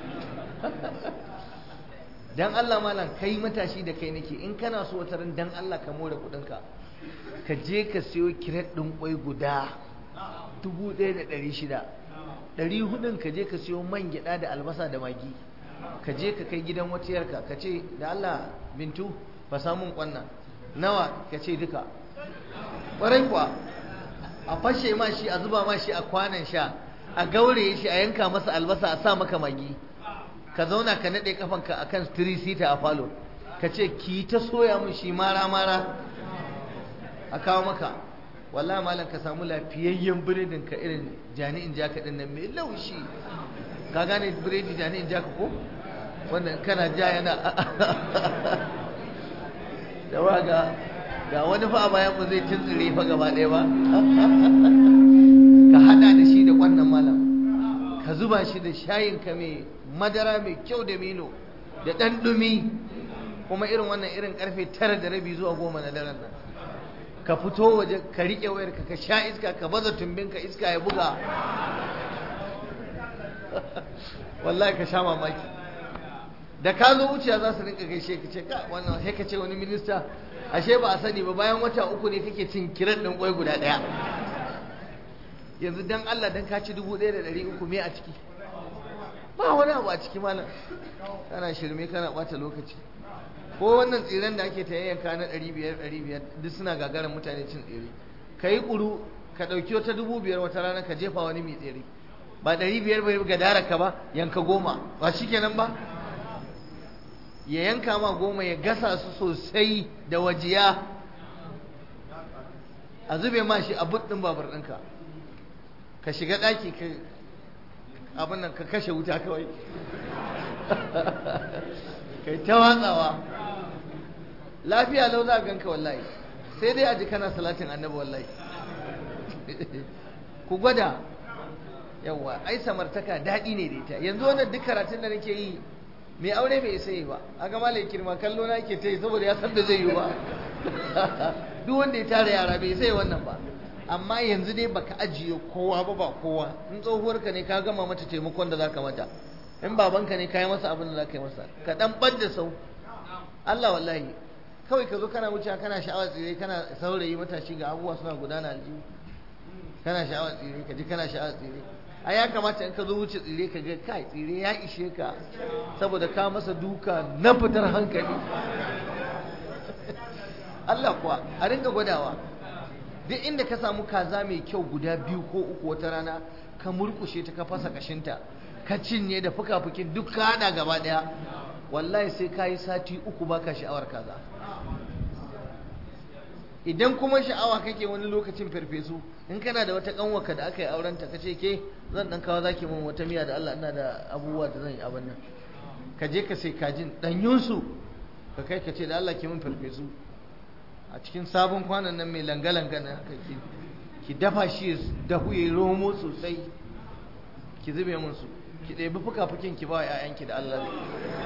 Dan Allah malam, kai matashi da kai nake, in kana so wata ran dan Allah ka more kudinka, ka je ka siyo kiret ɗin kwai guda dubu ɗaya da ɗari shida, ɗari hudun ka je ka siyo man gyaɗa da albasa da magi, ka je ka kai gidan watiyarka ka ce da Allah Bintu ba samun kwanna nawa, ka ce duka. Ƙwarai kuwa, a fashe ma shi, a zuba ma shi a kwanan sha, a gaure shi, a yanka masa albasa, a sa maka magi, ka zauna ka naɗe kafanka akan three seater a falo, ka ce ki ta soya mun shi mara mara, a kawo maka. Wallahi malam ka samu lafiyayyen biredin ka irin jani'in jaka din nan mai laushi. Ka gane biredi jani'in jaka ko? Wanda kana ja yana da waga ga wani fa a bayan mu zai tuntsire fa gaba ɗaya ba. Ka hada da shi da wannan malam, ka zuba shi da shayin ka mai madara mai kyau da milo da ɗan ɗumi, kuma irin wannan irin karfe tara da rabi zuwa goma na daren nan, ka fito waje ka riƙe wayarka ka sha iska, ka baza tumbinka iska ya buga. Wallahi ka sha mamaki. Da ka zo wuciya za su rinka gaishe ka ce ka wannan, sai ka ce wani minista, ashe ba a sani ba bayan wata uku ne kake cin kiran ɗin kwai guda ɗaya. Yanzu dan Allah dan ka ci dubu ɗaya da ɗari uku me a ciki? ba wani abu a ciki malam, kana shirme kana bata lokaci. Ko wannan tsiren da ake ta yayyanka na ɗari biyar ɗari biyar duk suna gagarin mutane cin tsire. Ka yi ƙuru ka ɗauki wata dubu biyar wata rana ka jefa wani mai tsire, ba ɗari biyar bai ga daraka ba, yanka goma ba shi kenan ba. Ya yanka ma goma ya gasa su sosai da wajiya, a zube ma shi a buɗin babur ɗinka, ka shiga ɗaki ka abin nan ka kashe wuta kawai kai ta watsawa, lafiya lau za a ganka wallahi, sai dai a ji kana salatin annabi wallahi. Ku gwada, yawa ai samartaka daɗi ne da ita. Yanzu wannan duk karatun da nake yi mai aure bai isa yi ba, a ga malai kirma kallo na yake ta yi saboda ya san da zai yi ba. Duk wanda ya tara yara bai isa yi wannan ba. Amma yanzu dai baka ajiye kowa ba, ba kowa. In tsohuwarka ne ka gama mata taimakon da zaka mata, in babanka ne ka yi masa abin da zaka yi masa, ka dan ɓadda sau. Allah wallahi, kawai ka zo kana wuce kana sha'awar tsire, kana saurayi matashi ga abubuwa suna gudana aljihu, kana sha'awar tsire, ka ji kana sha'awar tsire. A ya kamata in ka zo wuce tsire ka ga kai tsire ya ishe ka, saboda ka masa duka na fitar hankali. Allah kuwa a rinka gwadawa. Duk inda ka samu kaza mai kyau guda biyu ko uku wata rana ka murkushe ta ka fasa kashinta ka cinye da fuka-fukin duk ka hada gaba daya, wallahi sai ka yi sati uku baka sha'awar kaza. Idan kuma sha'awa kake wani lokacin farfesu, in kana da wata kanwaka da aka yi aurenta ka ce ke zan dan kawo zaki mun wata miya da Allah ina da abubuwa da zan yi abin nan, ka je ka sai kajin danyunsu ka kai ka ce da Allah ke mun farfesu a cikin sabon kwanan nan mai langa-langa na ki, ki dafa shi da huye romo sosai, ki zube musu, ki ɗebi fuka-fukin ki ba wa 'ya'yanki da Allah ne.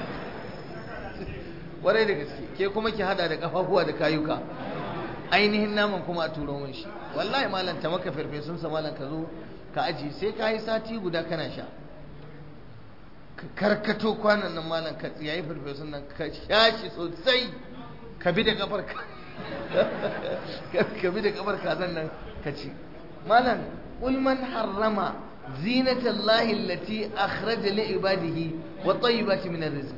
Ƙwarai da gaske, ke kuma ki hada da kafafuwa da kayuka, ainihin naman kuma a turo mun shi. Wallahi malam ta maka farfesun sa malam ka zo ka aji, sai ka yi sati guda kana sha. Ka karkato kwanan nan malam ka tsiyayi farfesun nan ka sha shi sosai, ka bi da kafar ka ka bi da kafar kazan nan ka ci. Malam qul man harrama zinatallahi allati akhraja li ibadihi wa tayyibati min arrizq.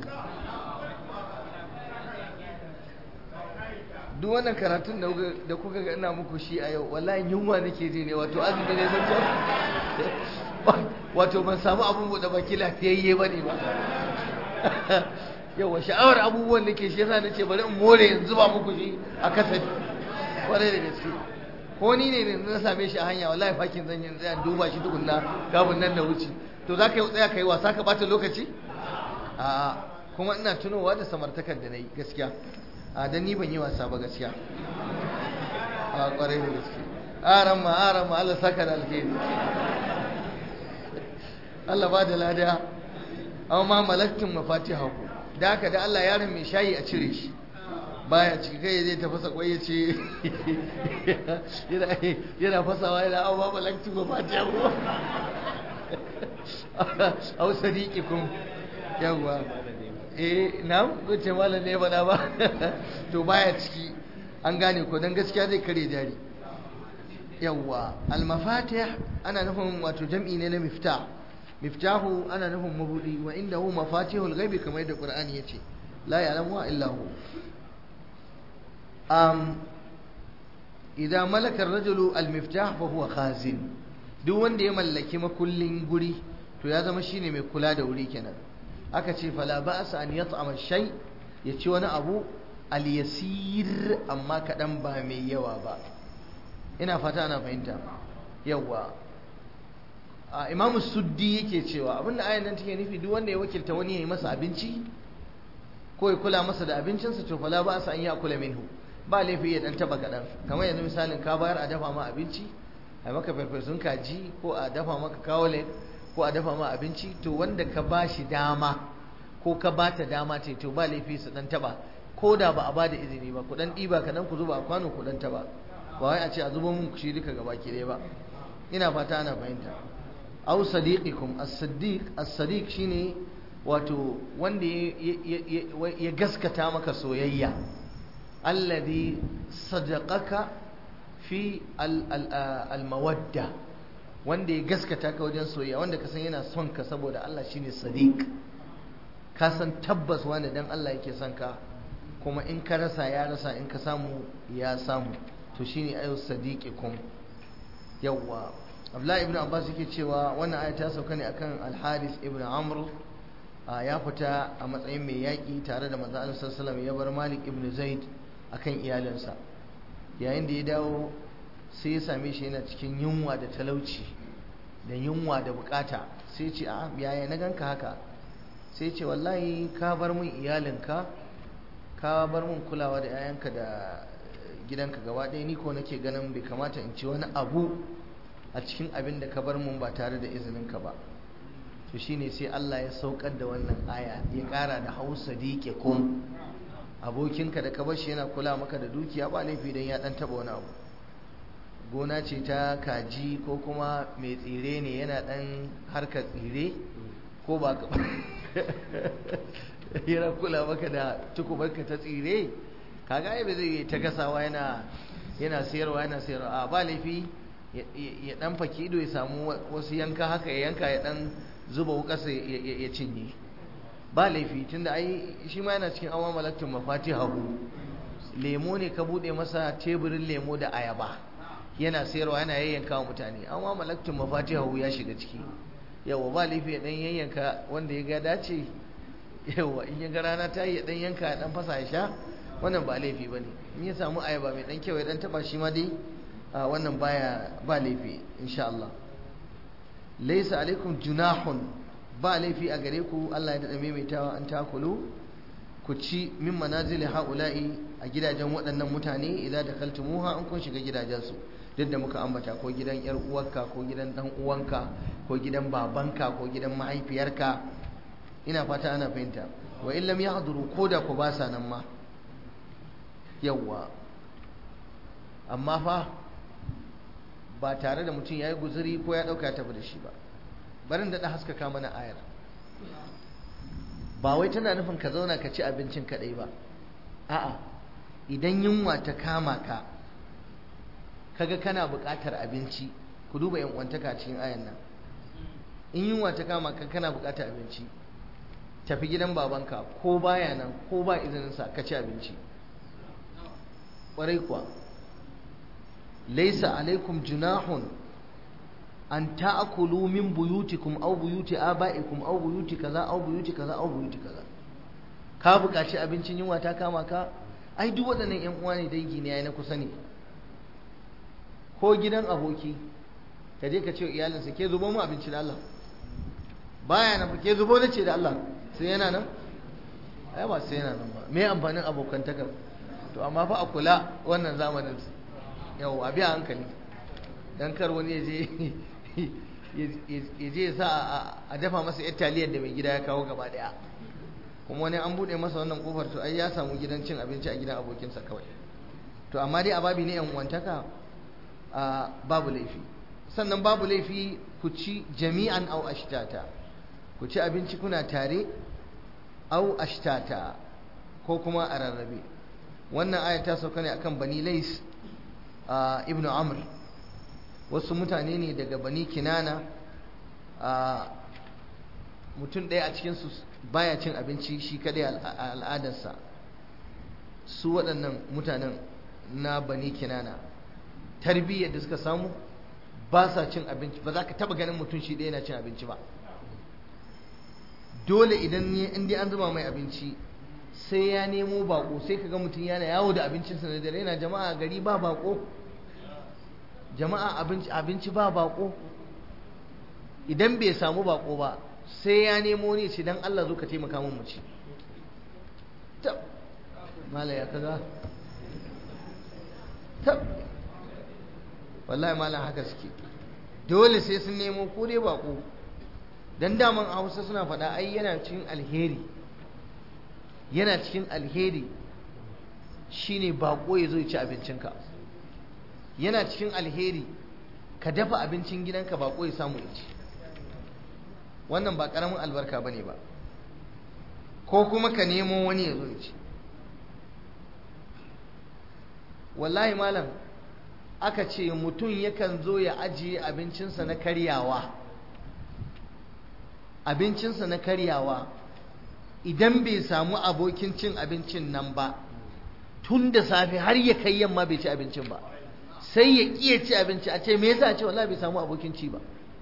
Duk wannan karatun da kuka ga ina muku shi a yau wallahi yunwa nake ji ne, wato azumi ne zan wato ban samu abun buɗe baki lafiyayye bane ba. Yawa sha'awar abubuwan nake shi yasa nace bari in more yanzu ba muku shi a kasafi. Kwarai da gaske, ko ni ne na same shi a hanya wallahi fakin zan yi tsaya duba shi tukunna kafin nan da wuce. To za ka yi tsaya ka yi wasa ka bata lokaci? A'a, kuma ina tunowa da samartakar da na yi gaskiya. A dan ni ban yi wasa ba gaskiya. A kwarai da gaske. Aran ma aran ma Allah saka da alheri. Allah ba da lada. Amma malaktum mafatihahu. Da haka da Allah yaron mai shayi a cire shi. Baya ciki kai zai tafasa kwai ya ce yana yana fasawa yana amma malaktum mafatihahu. Au sadiqikum. Yawwa. Eh na ce malam ne bana ba to baya ciki, an gane ko dan gaskiya zai kare jari. Yawwa, al-mafatih ana nufin wato jam'i ne na miftah. Miftahu ana nufin mabudi, wa indahu mafatihul ghaibi kamar yadda Qur'ani yace la ya'lamu illa hu. Um idan malaka ar-rajulu al-miftah fa huwa khazin. Duk wanda ya mallaki makullin guri to ya zama shine mai kula da wuri kenan. Aka ce fala ba'sa an yat'ama shay, ya ci wani abu al-yasir amma kadan ba mai yawa ba. Ina fata ana fahimta. Yawa Imam Suddi yake cewa abinda ayan nan take nufi duk wanda ya wakilta wani yayi masa abinci ko ya kula masa da abincinsa to fala ba'sa an yakula minhu, ba laifi ya dan taba kadan. Kamar yanzu misalin ka bayar a dafa ma abinci, a maka farfesun kaji ko a dafa maka kawale ko a dafa ma abinci, to wanda ka bashi dama ko ka bata dama ce to ba laifi su dan taba, ko da ba a bada izini ba, ku dan diba kadan ku zuba a kwano ku dan taba, ba wai a ce a zubo mun ku shi duka gaba ki dai ba. Ina fata ana fahimta. Aw sadiqikum, as-siddiq as-sadiq shine wato wanda ya gaskata maka soyayya, alladhi sadaqaka fi al-mawadda, wanda ya gaskata ka wajen soyayya, wanda ka san yana son ka saboda Allah shine sadiq. Ka san tabbas wani dan Allah yake son ka, kuma in ka rasa ya rasa, in ka samu ya samu, to shine ayu sadiqikum. Yawwa Abdullahi ibn Abbas yake cewa wannan aya ta sauka ne akan Al-Haris ibn Amr, ya fita a matsayin mai yaƙi tare da manzo Allah sallallahu alaihi wasallam, ya bar Malik ibn Zaid akan iyalinsa. Yayin da ya dawo sai ya same shi yana cikin yunwa da talauci da yunwa da bukata. Sai ce a yaya na ganka haka? Sai ce wallahi ka bar mun iyalinka, ka bar mun kulawa da 'ya'yanka da gidanka gaba ɗaya, ni ko nake ganin bai kamata in ci wani abu a cikin abin da ka bar mun ba tare da izininka ba. To shine sai Allah ya saukar da wannan aya, ya ƙara da hausa sadiqikum, abokinka da ka bar shi yana kula maka da dukiya ba laifi dan ya dan taba wani abu. Gona ce ta kaji ko kuma mai tsire ne yana dan harkar tsire ko ba ka yana kula maka da tukubarka ta tsire, kaga ai bai zai ta gasawa yana yana sayarwa yana sayarwa a ba laifi ya dan faki ido ya samu wasu yanka haka ya yanka ya dan zuba wukarsa ya cinye, ba laifi tunda ai shi ma yana cikin awon malaktun mafatihahu. Lemo ne ka bude masa teburin lemo da ayaba yana sayarwa yana yayyanka wa mutane, awon malaktun mafatihahu ya shiga ciki. Yawa ba laifi ya dan yayyanka wanda ya ga dace, yawa in ya ga rana ta yi ya dan yanka ya dan fasa ya sha, wannan ba laifi bane. In ya samu ayaba mai dan kyau ya dan taba shi ma dai wannan baya ba laifi insha Allah. Laysa alaikum junahun, ba laifi a gare ku, Allah ya dada maimaitawa, an takulu ku ci min manazili haula'i a gidajen waɗannan mutane idan dakaltumuha, an kun shiga gidajensu, duk da muka ambata ko gidan yar uwarka ko gidan dan uwanka ko gidan babanka ko gidan mahaifiyarka, ina fata ana fahimta. Wa in lam yahduru, ko da ku ba sa nan ma, yawwa amma fa ba tare da mutum ya yi guzuri ko ya ɗauka tafi da shi ba. Barin da haskaka mana ayar, ba wai tana nufin ka zauna ka ci abincin kaɗai ba, a'a idan yunwa ta kama ka kaga kana buƙatar abinci, ku duba yan uwantaka cikin ayan nan, in yunwa ta kama ka kana buƙatar abinci, tafi gidan babanka ko baya nan ko ba izininsa ka ci abinci. ƙwarai kuwa, laisa alaikum junahun an ta'kulu min buyutikum aw buyuti abaikum aw buyuti kaza aw buyuti kaza aw buyuti kaza. Ka buƙaci abincin yunwa ta kama ka, ai duk waɗannan ƴan uwa ne dangi ne yayi na kusa ne. Ko gidan aboki ka je ka ce iyalinsa ke zubo mu abinci da Allah, baya nan ke zubo da ce da Allah, sai yana nan ai ba sai yana nan ba, me amfanin abokantakar? To amma fa a kula wannan zamanin yau a biya hankali, dan kar wani ya je ya je sa a dafa masa yar taliyar da mai gida ya kawo gaba daya, kuma wani an bude masa wannan kofar, to ai ya samu gidan cin abinci a gidan abokinsa kawai. To amma dai a babi ne yan uwantaka babu laifi. Sannan babu laifi ku ci jami'an au ashtata, ku ci abinci kuna tare, au ashtata ko kuma a rarrabe. Wannan aya ta sauka ne akan Bani Lais ibnu Amr, wasu mutane ne daga Bani Kinana. Mutum ɗaya a cikinsu baya cin abinci shi kadai a al'adarsa. Su waɗannan mutanen na Bani Kinana, tarbiyyar da suka samu ba sa cin abinci, ba za ka taba ganin mutum shi ɗaya yana cin abinci ba. Dole idan in dai an zuba mai abinci sai ya nemo bako, sai ka ga mutum yana yawo da abincinsa na dare, yana jama'a gari ba bako, jama'a abinci abinci ba bako. Idan bai samu bako ba sai ya nemo ne ce dan Allah zo ka taimaka min mu ci. Tab malaya kaza tab wallahi malam haka suke, dole sai sun nemo ko dai bako. Dan daman a Hausa suna faɗa ai yana cikin alheri, yana cikin alheri shine bako ya zo ya ci abincinka. Yana cikin alheri ka dafa abincin gidanka bako ya samu ya ci. Wannan ba karamin albarka bane ba. Ko kuma ka nemo wani ya zo ya ci. Wallahi malam aka ce mutum yakan zo ya ajiye abincinsa na karyawa abincinsa na karyawa idan bai samu abokin cin abincin nan ba tun da safe har ya kai yamma bai ci abincin ba sai ya iya ci abinci a ce me yasa a ce wallahi bai samu abokin ci ba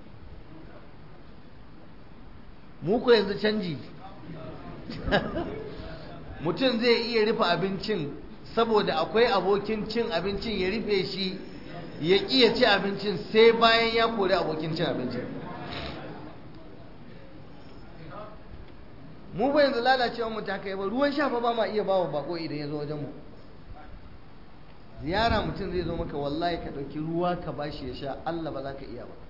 mu ko yanzu canji mutum zai iya rufe abincin saboda akwai abokin cin abincin ya rufe shi ya iya ci abincin sai bayan ya kori abokin cin abincin mu ba yanzu lalacewa mu ta kai ba ruwan sha fa ba ma iya bawa bako idan ya zo wajen mu ziyara mutum zai zo maka wallahi ka ɗauki ruwa ka bashi ya sha Allah ba za ka iya ba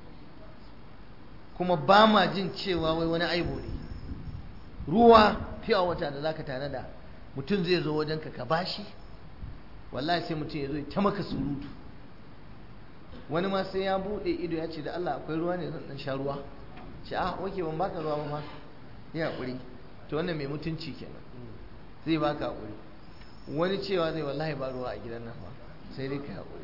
kuma ba ma jin cewa wai wani aibu ne ruwa fiye wata da za ka tanada mutum zai zo wajenka ka bashi wallahi sai mutum ya zo ta maka surutu wani ma sai ya buɗe ido ya ce da Allah akwai ruwa ne zan ɗan sha ruwa ce a oke ban baka ruwa ba ma ya haƙuri to wannan mai mutunci kenan zai baka haƙuri wani cewa zai wallahi ba ruwa a gidan nan ba sai dai ka haƙuri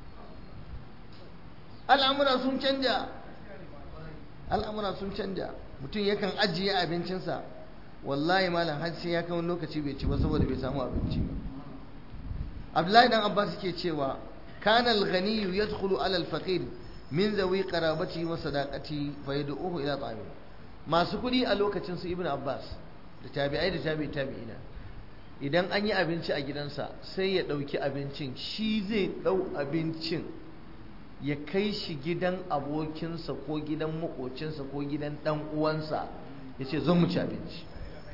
al'amura sun canja al'amura sun canja mutum yakan ajiye abincinsa wallahi malam har sai ya kai wani lokaci bai ci ba saboda bai samu abinci ba Abdullahi dan Abbas yake cewa kana al-ghani yadkhulu ala al-faqir min zawi qarabati wa sadaqati fa yad'uhu ila ta'ami masu kudi a lokacin su Ibn Abbas da tabi'ai da tabi'i tabi'ina idan an yi abinci a gidansa sai ya dauki abincin shi zai dau abincin ya kai shi gidan abokinsa ko gidan makocinsa ko gidan dan uwansa ya ce zo mu ci abinci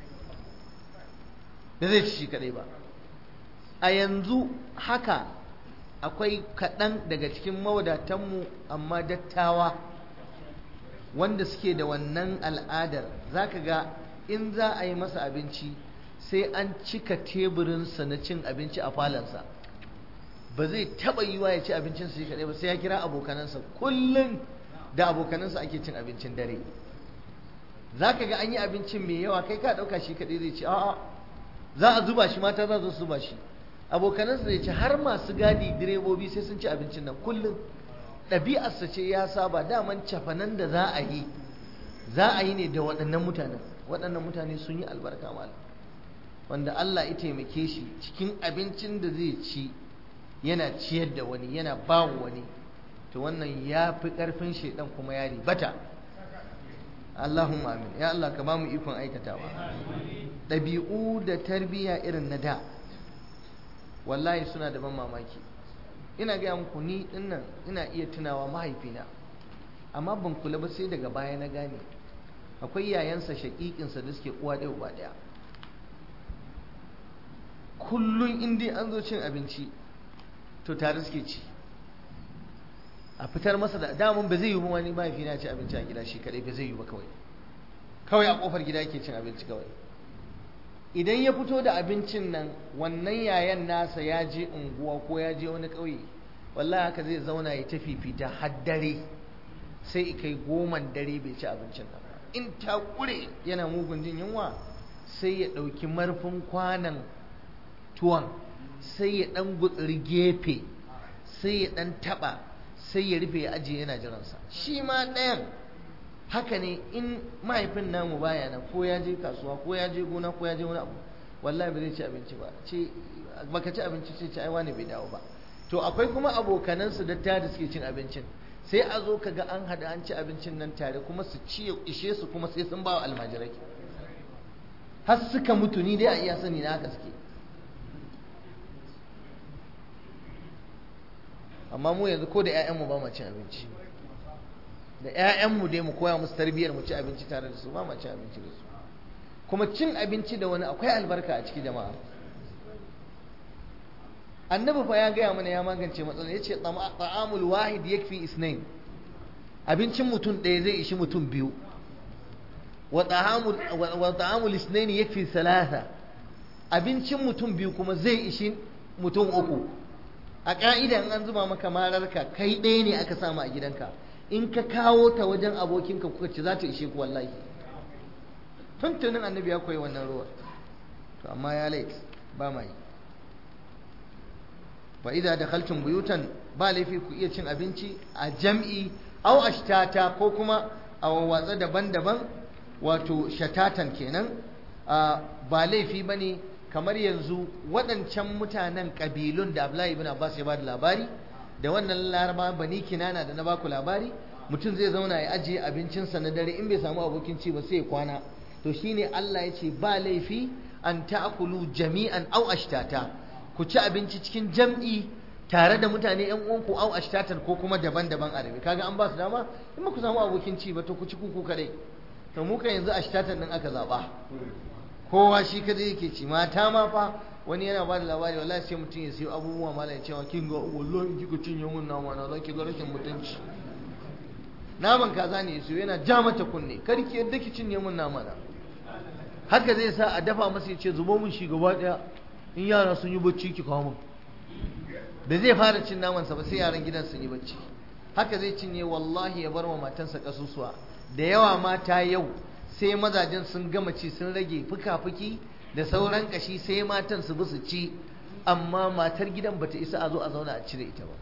da zai ci shi kadai ba a yanzu haka akwai kaɗan daga cikin mawadatanmu amma dattawa wanda suke da wannan al'adar za ka ga in za a yi masa abinci sai an cika teburinsa na cin abinci a falansa ba zai taɓa yiwa ya ci abincinsa shi kaɗai ba sai ya kira abokanansa kullum da abokanansa ake cin abincin dare za ka ga an yi abincin mai yawa kai ka ɗauka shi kaɗai zai ci a'a za a zuba shi mata za su zuba shi abokanansa zai ci har masu gadi direbobi sai sun ci abincin nan kullum ɗabi'arsa ce ya saba daman cafanan da za a yi za a yi ne da waɗannan mutanen waɗannan mutane sun yi albarka malam wanda Allah ya taimake shi cikin abincin da zai ci yana ciyar da wani yana ba wani to wannan ya fi ƙarfin shaidan kuma ya ribata Allahumma amin ya Allah ka ba mu ikon aikatawa ɗabi'u da tarbiyya irin na da wallahi suna da ban mamaki ina gaya muku ni dinnan ina iya tunawa mahaifina amma ban kula ba sai daga baya na gane akwai yayansa shaƙiƙinsa da suke uwa ɗaya uba ɗaya kullum in dai an zo cin abinci to tare suke ci a fitar masa da damun ba zai yi wani mahaifina ci abinci a gida shi kadai ba zai yi ba kawai kawai a kofar gida yake cin abinci kawai idan ya fito da abincin nan wannan yayan nasa ya je unguwa ko ya je wani ƙauye wallahi haka zai zauna ya tafi fita har dare sai kai goman dare bai ci abincin nan in ta kure yana mugun jin yunwa sai ya ɗauki marfin kwanan tuwon sai ya ɗan gutsiri gefe sai ya ɗan taɓa sai ya rufe ya ajiye yana jiransa shi ma ɗayan haka ne in mahaifin namu baya nan ko ya je kasuwa ko ya je gona ko ya je wani abu wallahi ba zai ci abinci ba ce baka ci abinci ce ce ai wani bai dawo ba to akwai kuma abokanansu da da suke cin abincin sai a zo kaga an hada an ci abincin nan tare kuma su ci ya ishe su kuma sai sun ba wa almajirai har suka mutu ni dai a iya sani na haka suke amma mu yanzu ko da 'ya'yanmu ba mu cin abinci da 'ya'yanmu dai mu koya musu tarbiyyar mu ci abinci tare da su ba mu cin abinci da su kuma cin abinci da wani akwai albarka a ciki jama'a annabi fa ya gaya mana ya magance matsalar yace ta'amul wahid yakfi isnain abincin mutum ɗaya zai ishi mutum biyu wa ta'amul wa ta'amul isnain yakfi thalatha abincin mutum biyu kuma zai ishi mutum uku a ka'ida in an zuba maka mararka kai ɗaya ne aka samu a gidanka in ka kawo ta wajen abokinka kuka ci za ta ishe ku wallahi tuntunin annabi ya koyi wannan ruwa to amma ya lait ba ma yi fa idza dakhaltum buyutan ba laifi ku iya cin abinci a jam'i aw ashtata ko kuma a watsa daban-daban wato shatatan kenan ba laifi bane kamar yanzu waɗancan mutanen kabilun da Abdullahi ibn Abbas ya bada labari da wannan laraba bani kinana da na baku labari mutum zai zauna ya ajiye abincinsa na dare in bai samu abokin ci ba sai ya kwana to shine Allah ya ce ba laifi an ta'kulu jami'an aw ashtata ku ci abinci cikin jam'i tare da mutane yan uwanku aw ashtatan ko kuma daban-daban a rabe kaga an ba su dama in ba ku samu abokin ci ba to ku ci kuku kadai to mu kan yanzu ashtatan din aka zaba kowa shi kadai yake ci mata ma fa wani yana ba da labari wallahi sai mutum ya sayo abubuwa mala ya cewa kin ga wallahi in kika cinye mun nama na zaki ga rashin mutunci naman kaza ne yaso yana ja mata kunne kar ki yadda ki cinye mun nama na haka zai sa a dafa masa ya ce zubo mun shi gaba daya in yara sun yi bacci ki kawo mun da zai fara cin naman sa ba sai yaran gidan sun yi bacci haka zai cinye wallahi ya bar wa matansa kasusuwa da yawa mata yau sai mazajen sun gama ci sun rage fuka-fuki da sauran kashi sai matan su bi su ci amma matar gidan bata isa a zo a zauna a cire ita ba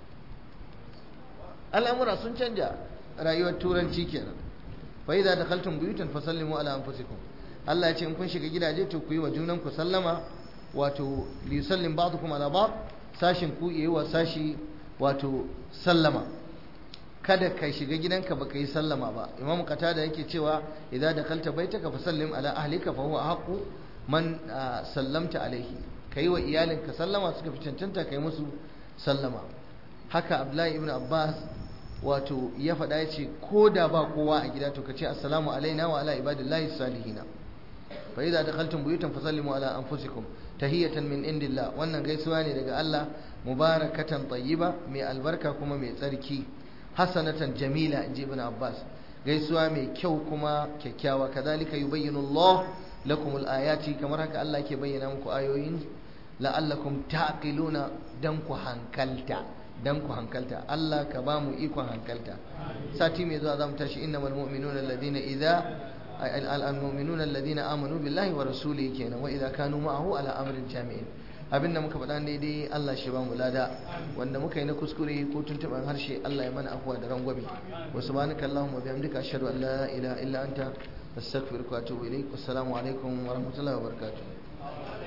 al'amura sun canja rayuwar turanci kenan fa idza dakhaltum buyutan fasallimu ala anfusikum Allah ya ce in kun shiga gidaje to ku yi wa junan ku sallama wato li yusallim ba'dukum ala ba'd sashin ku yi wa sashi wato sallama kada ka shiga gidanka baka yi sallama ba imamu qatada yake cewa idza dakhalta baitaka fasallim ala ahlika fa huwa haqqu man sallamta alaihi kai wa iyalinka sallama suka fi cancanta kai musu sallama haka Abdullahi ibn Abbas wato ya faɗa ya ce ko da ba kowa a gida to ka ce assalamu alaina wa ala ibadillahi salihina fa idza dakhaltum buyutan fasallimu ala anfusikum tahiyatan min indillah wannan gaisuwa ne daga Allah mubarakatan tayyiba mai albarka kuma mai tsarki hasanatan jamila inji ibn Abbas gaisuwa mai kyau kuma kyakkyawa kadhalika yubayyinu Allah lakum al-ayati kamar haka Allah yake bayyana muku ayoyin la'allakum taqiluna dan ku hankalta dan ku hankalta Allah ka ba mu ikon hankalta sati mai zuwa zamu tashi innamal mu'minuna alladhina idza al-mu'minuna alladhina amanu billahi wa rasulihi kenan wa idza kanu ma'ahu ala amrin jami'in abinda muka faɗa daidai Allah shi ba mu lada wanda muka yi na kuskure ko tuntuban harshe Allah ya mana afwa da rangwame wa subhanaka allahumma bihamdika ashhadu an la ilaha illa anta astaghfiruka wa atubu ilaik assalamu alaikum wa rahmatullahi wa barakatuh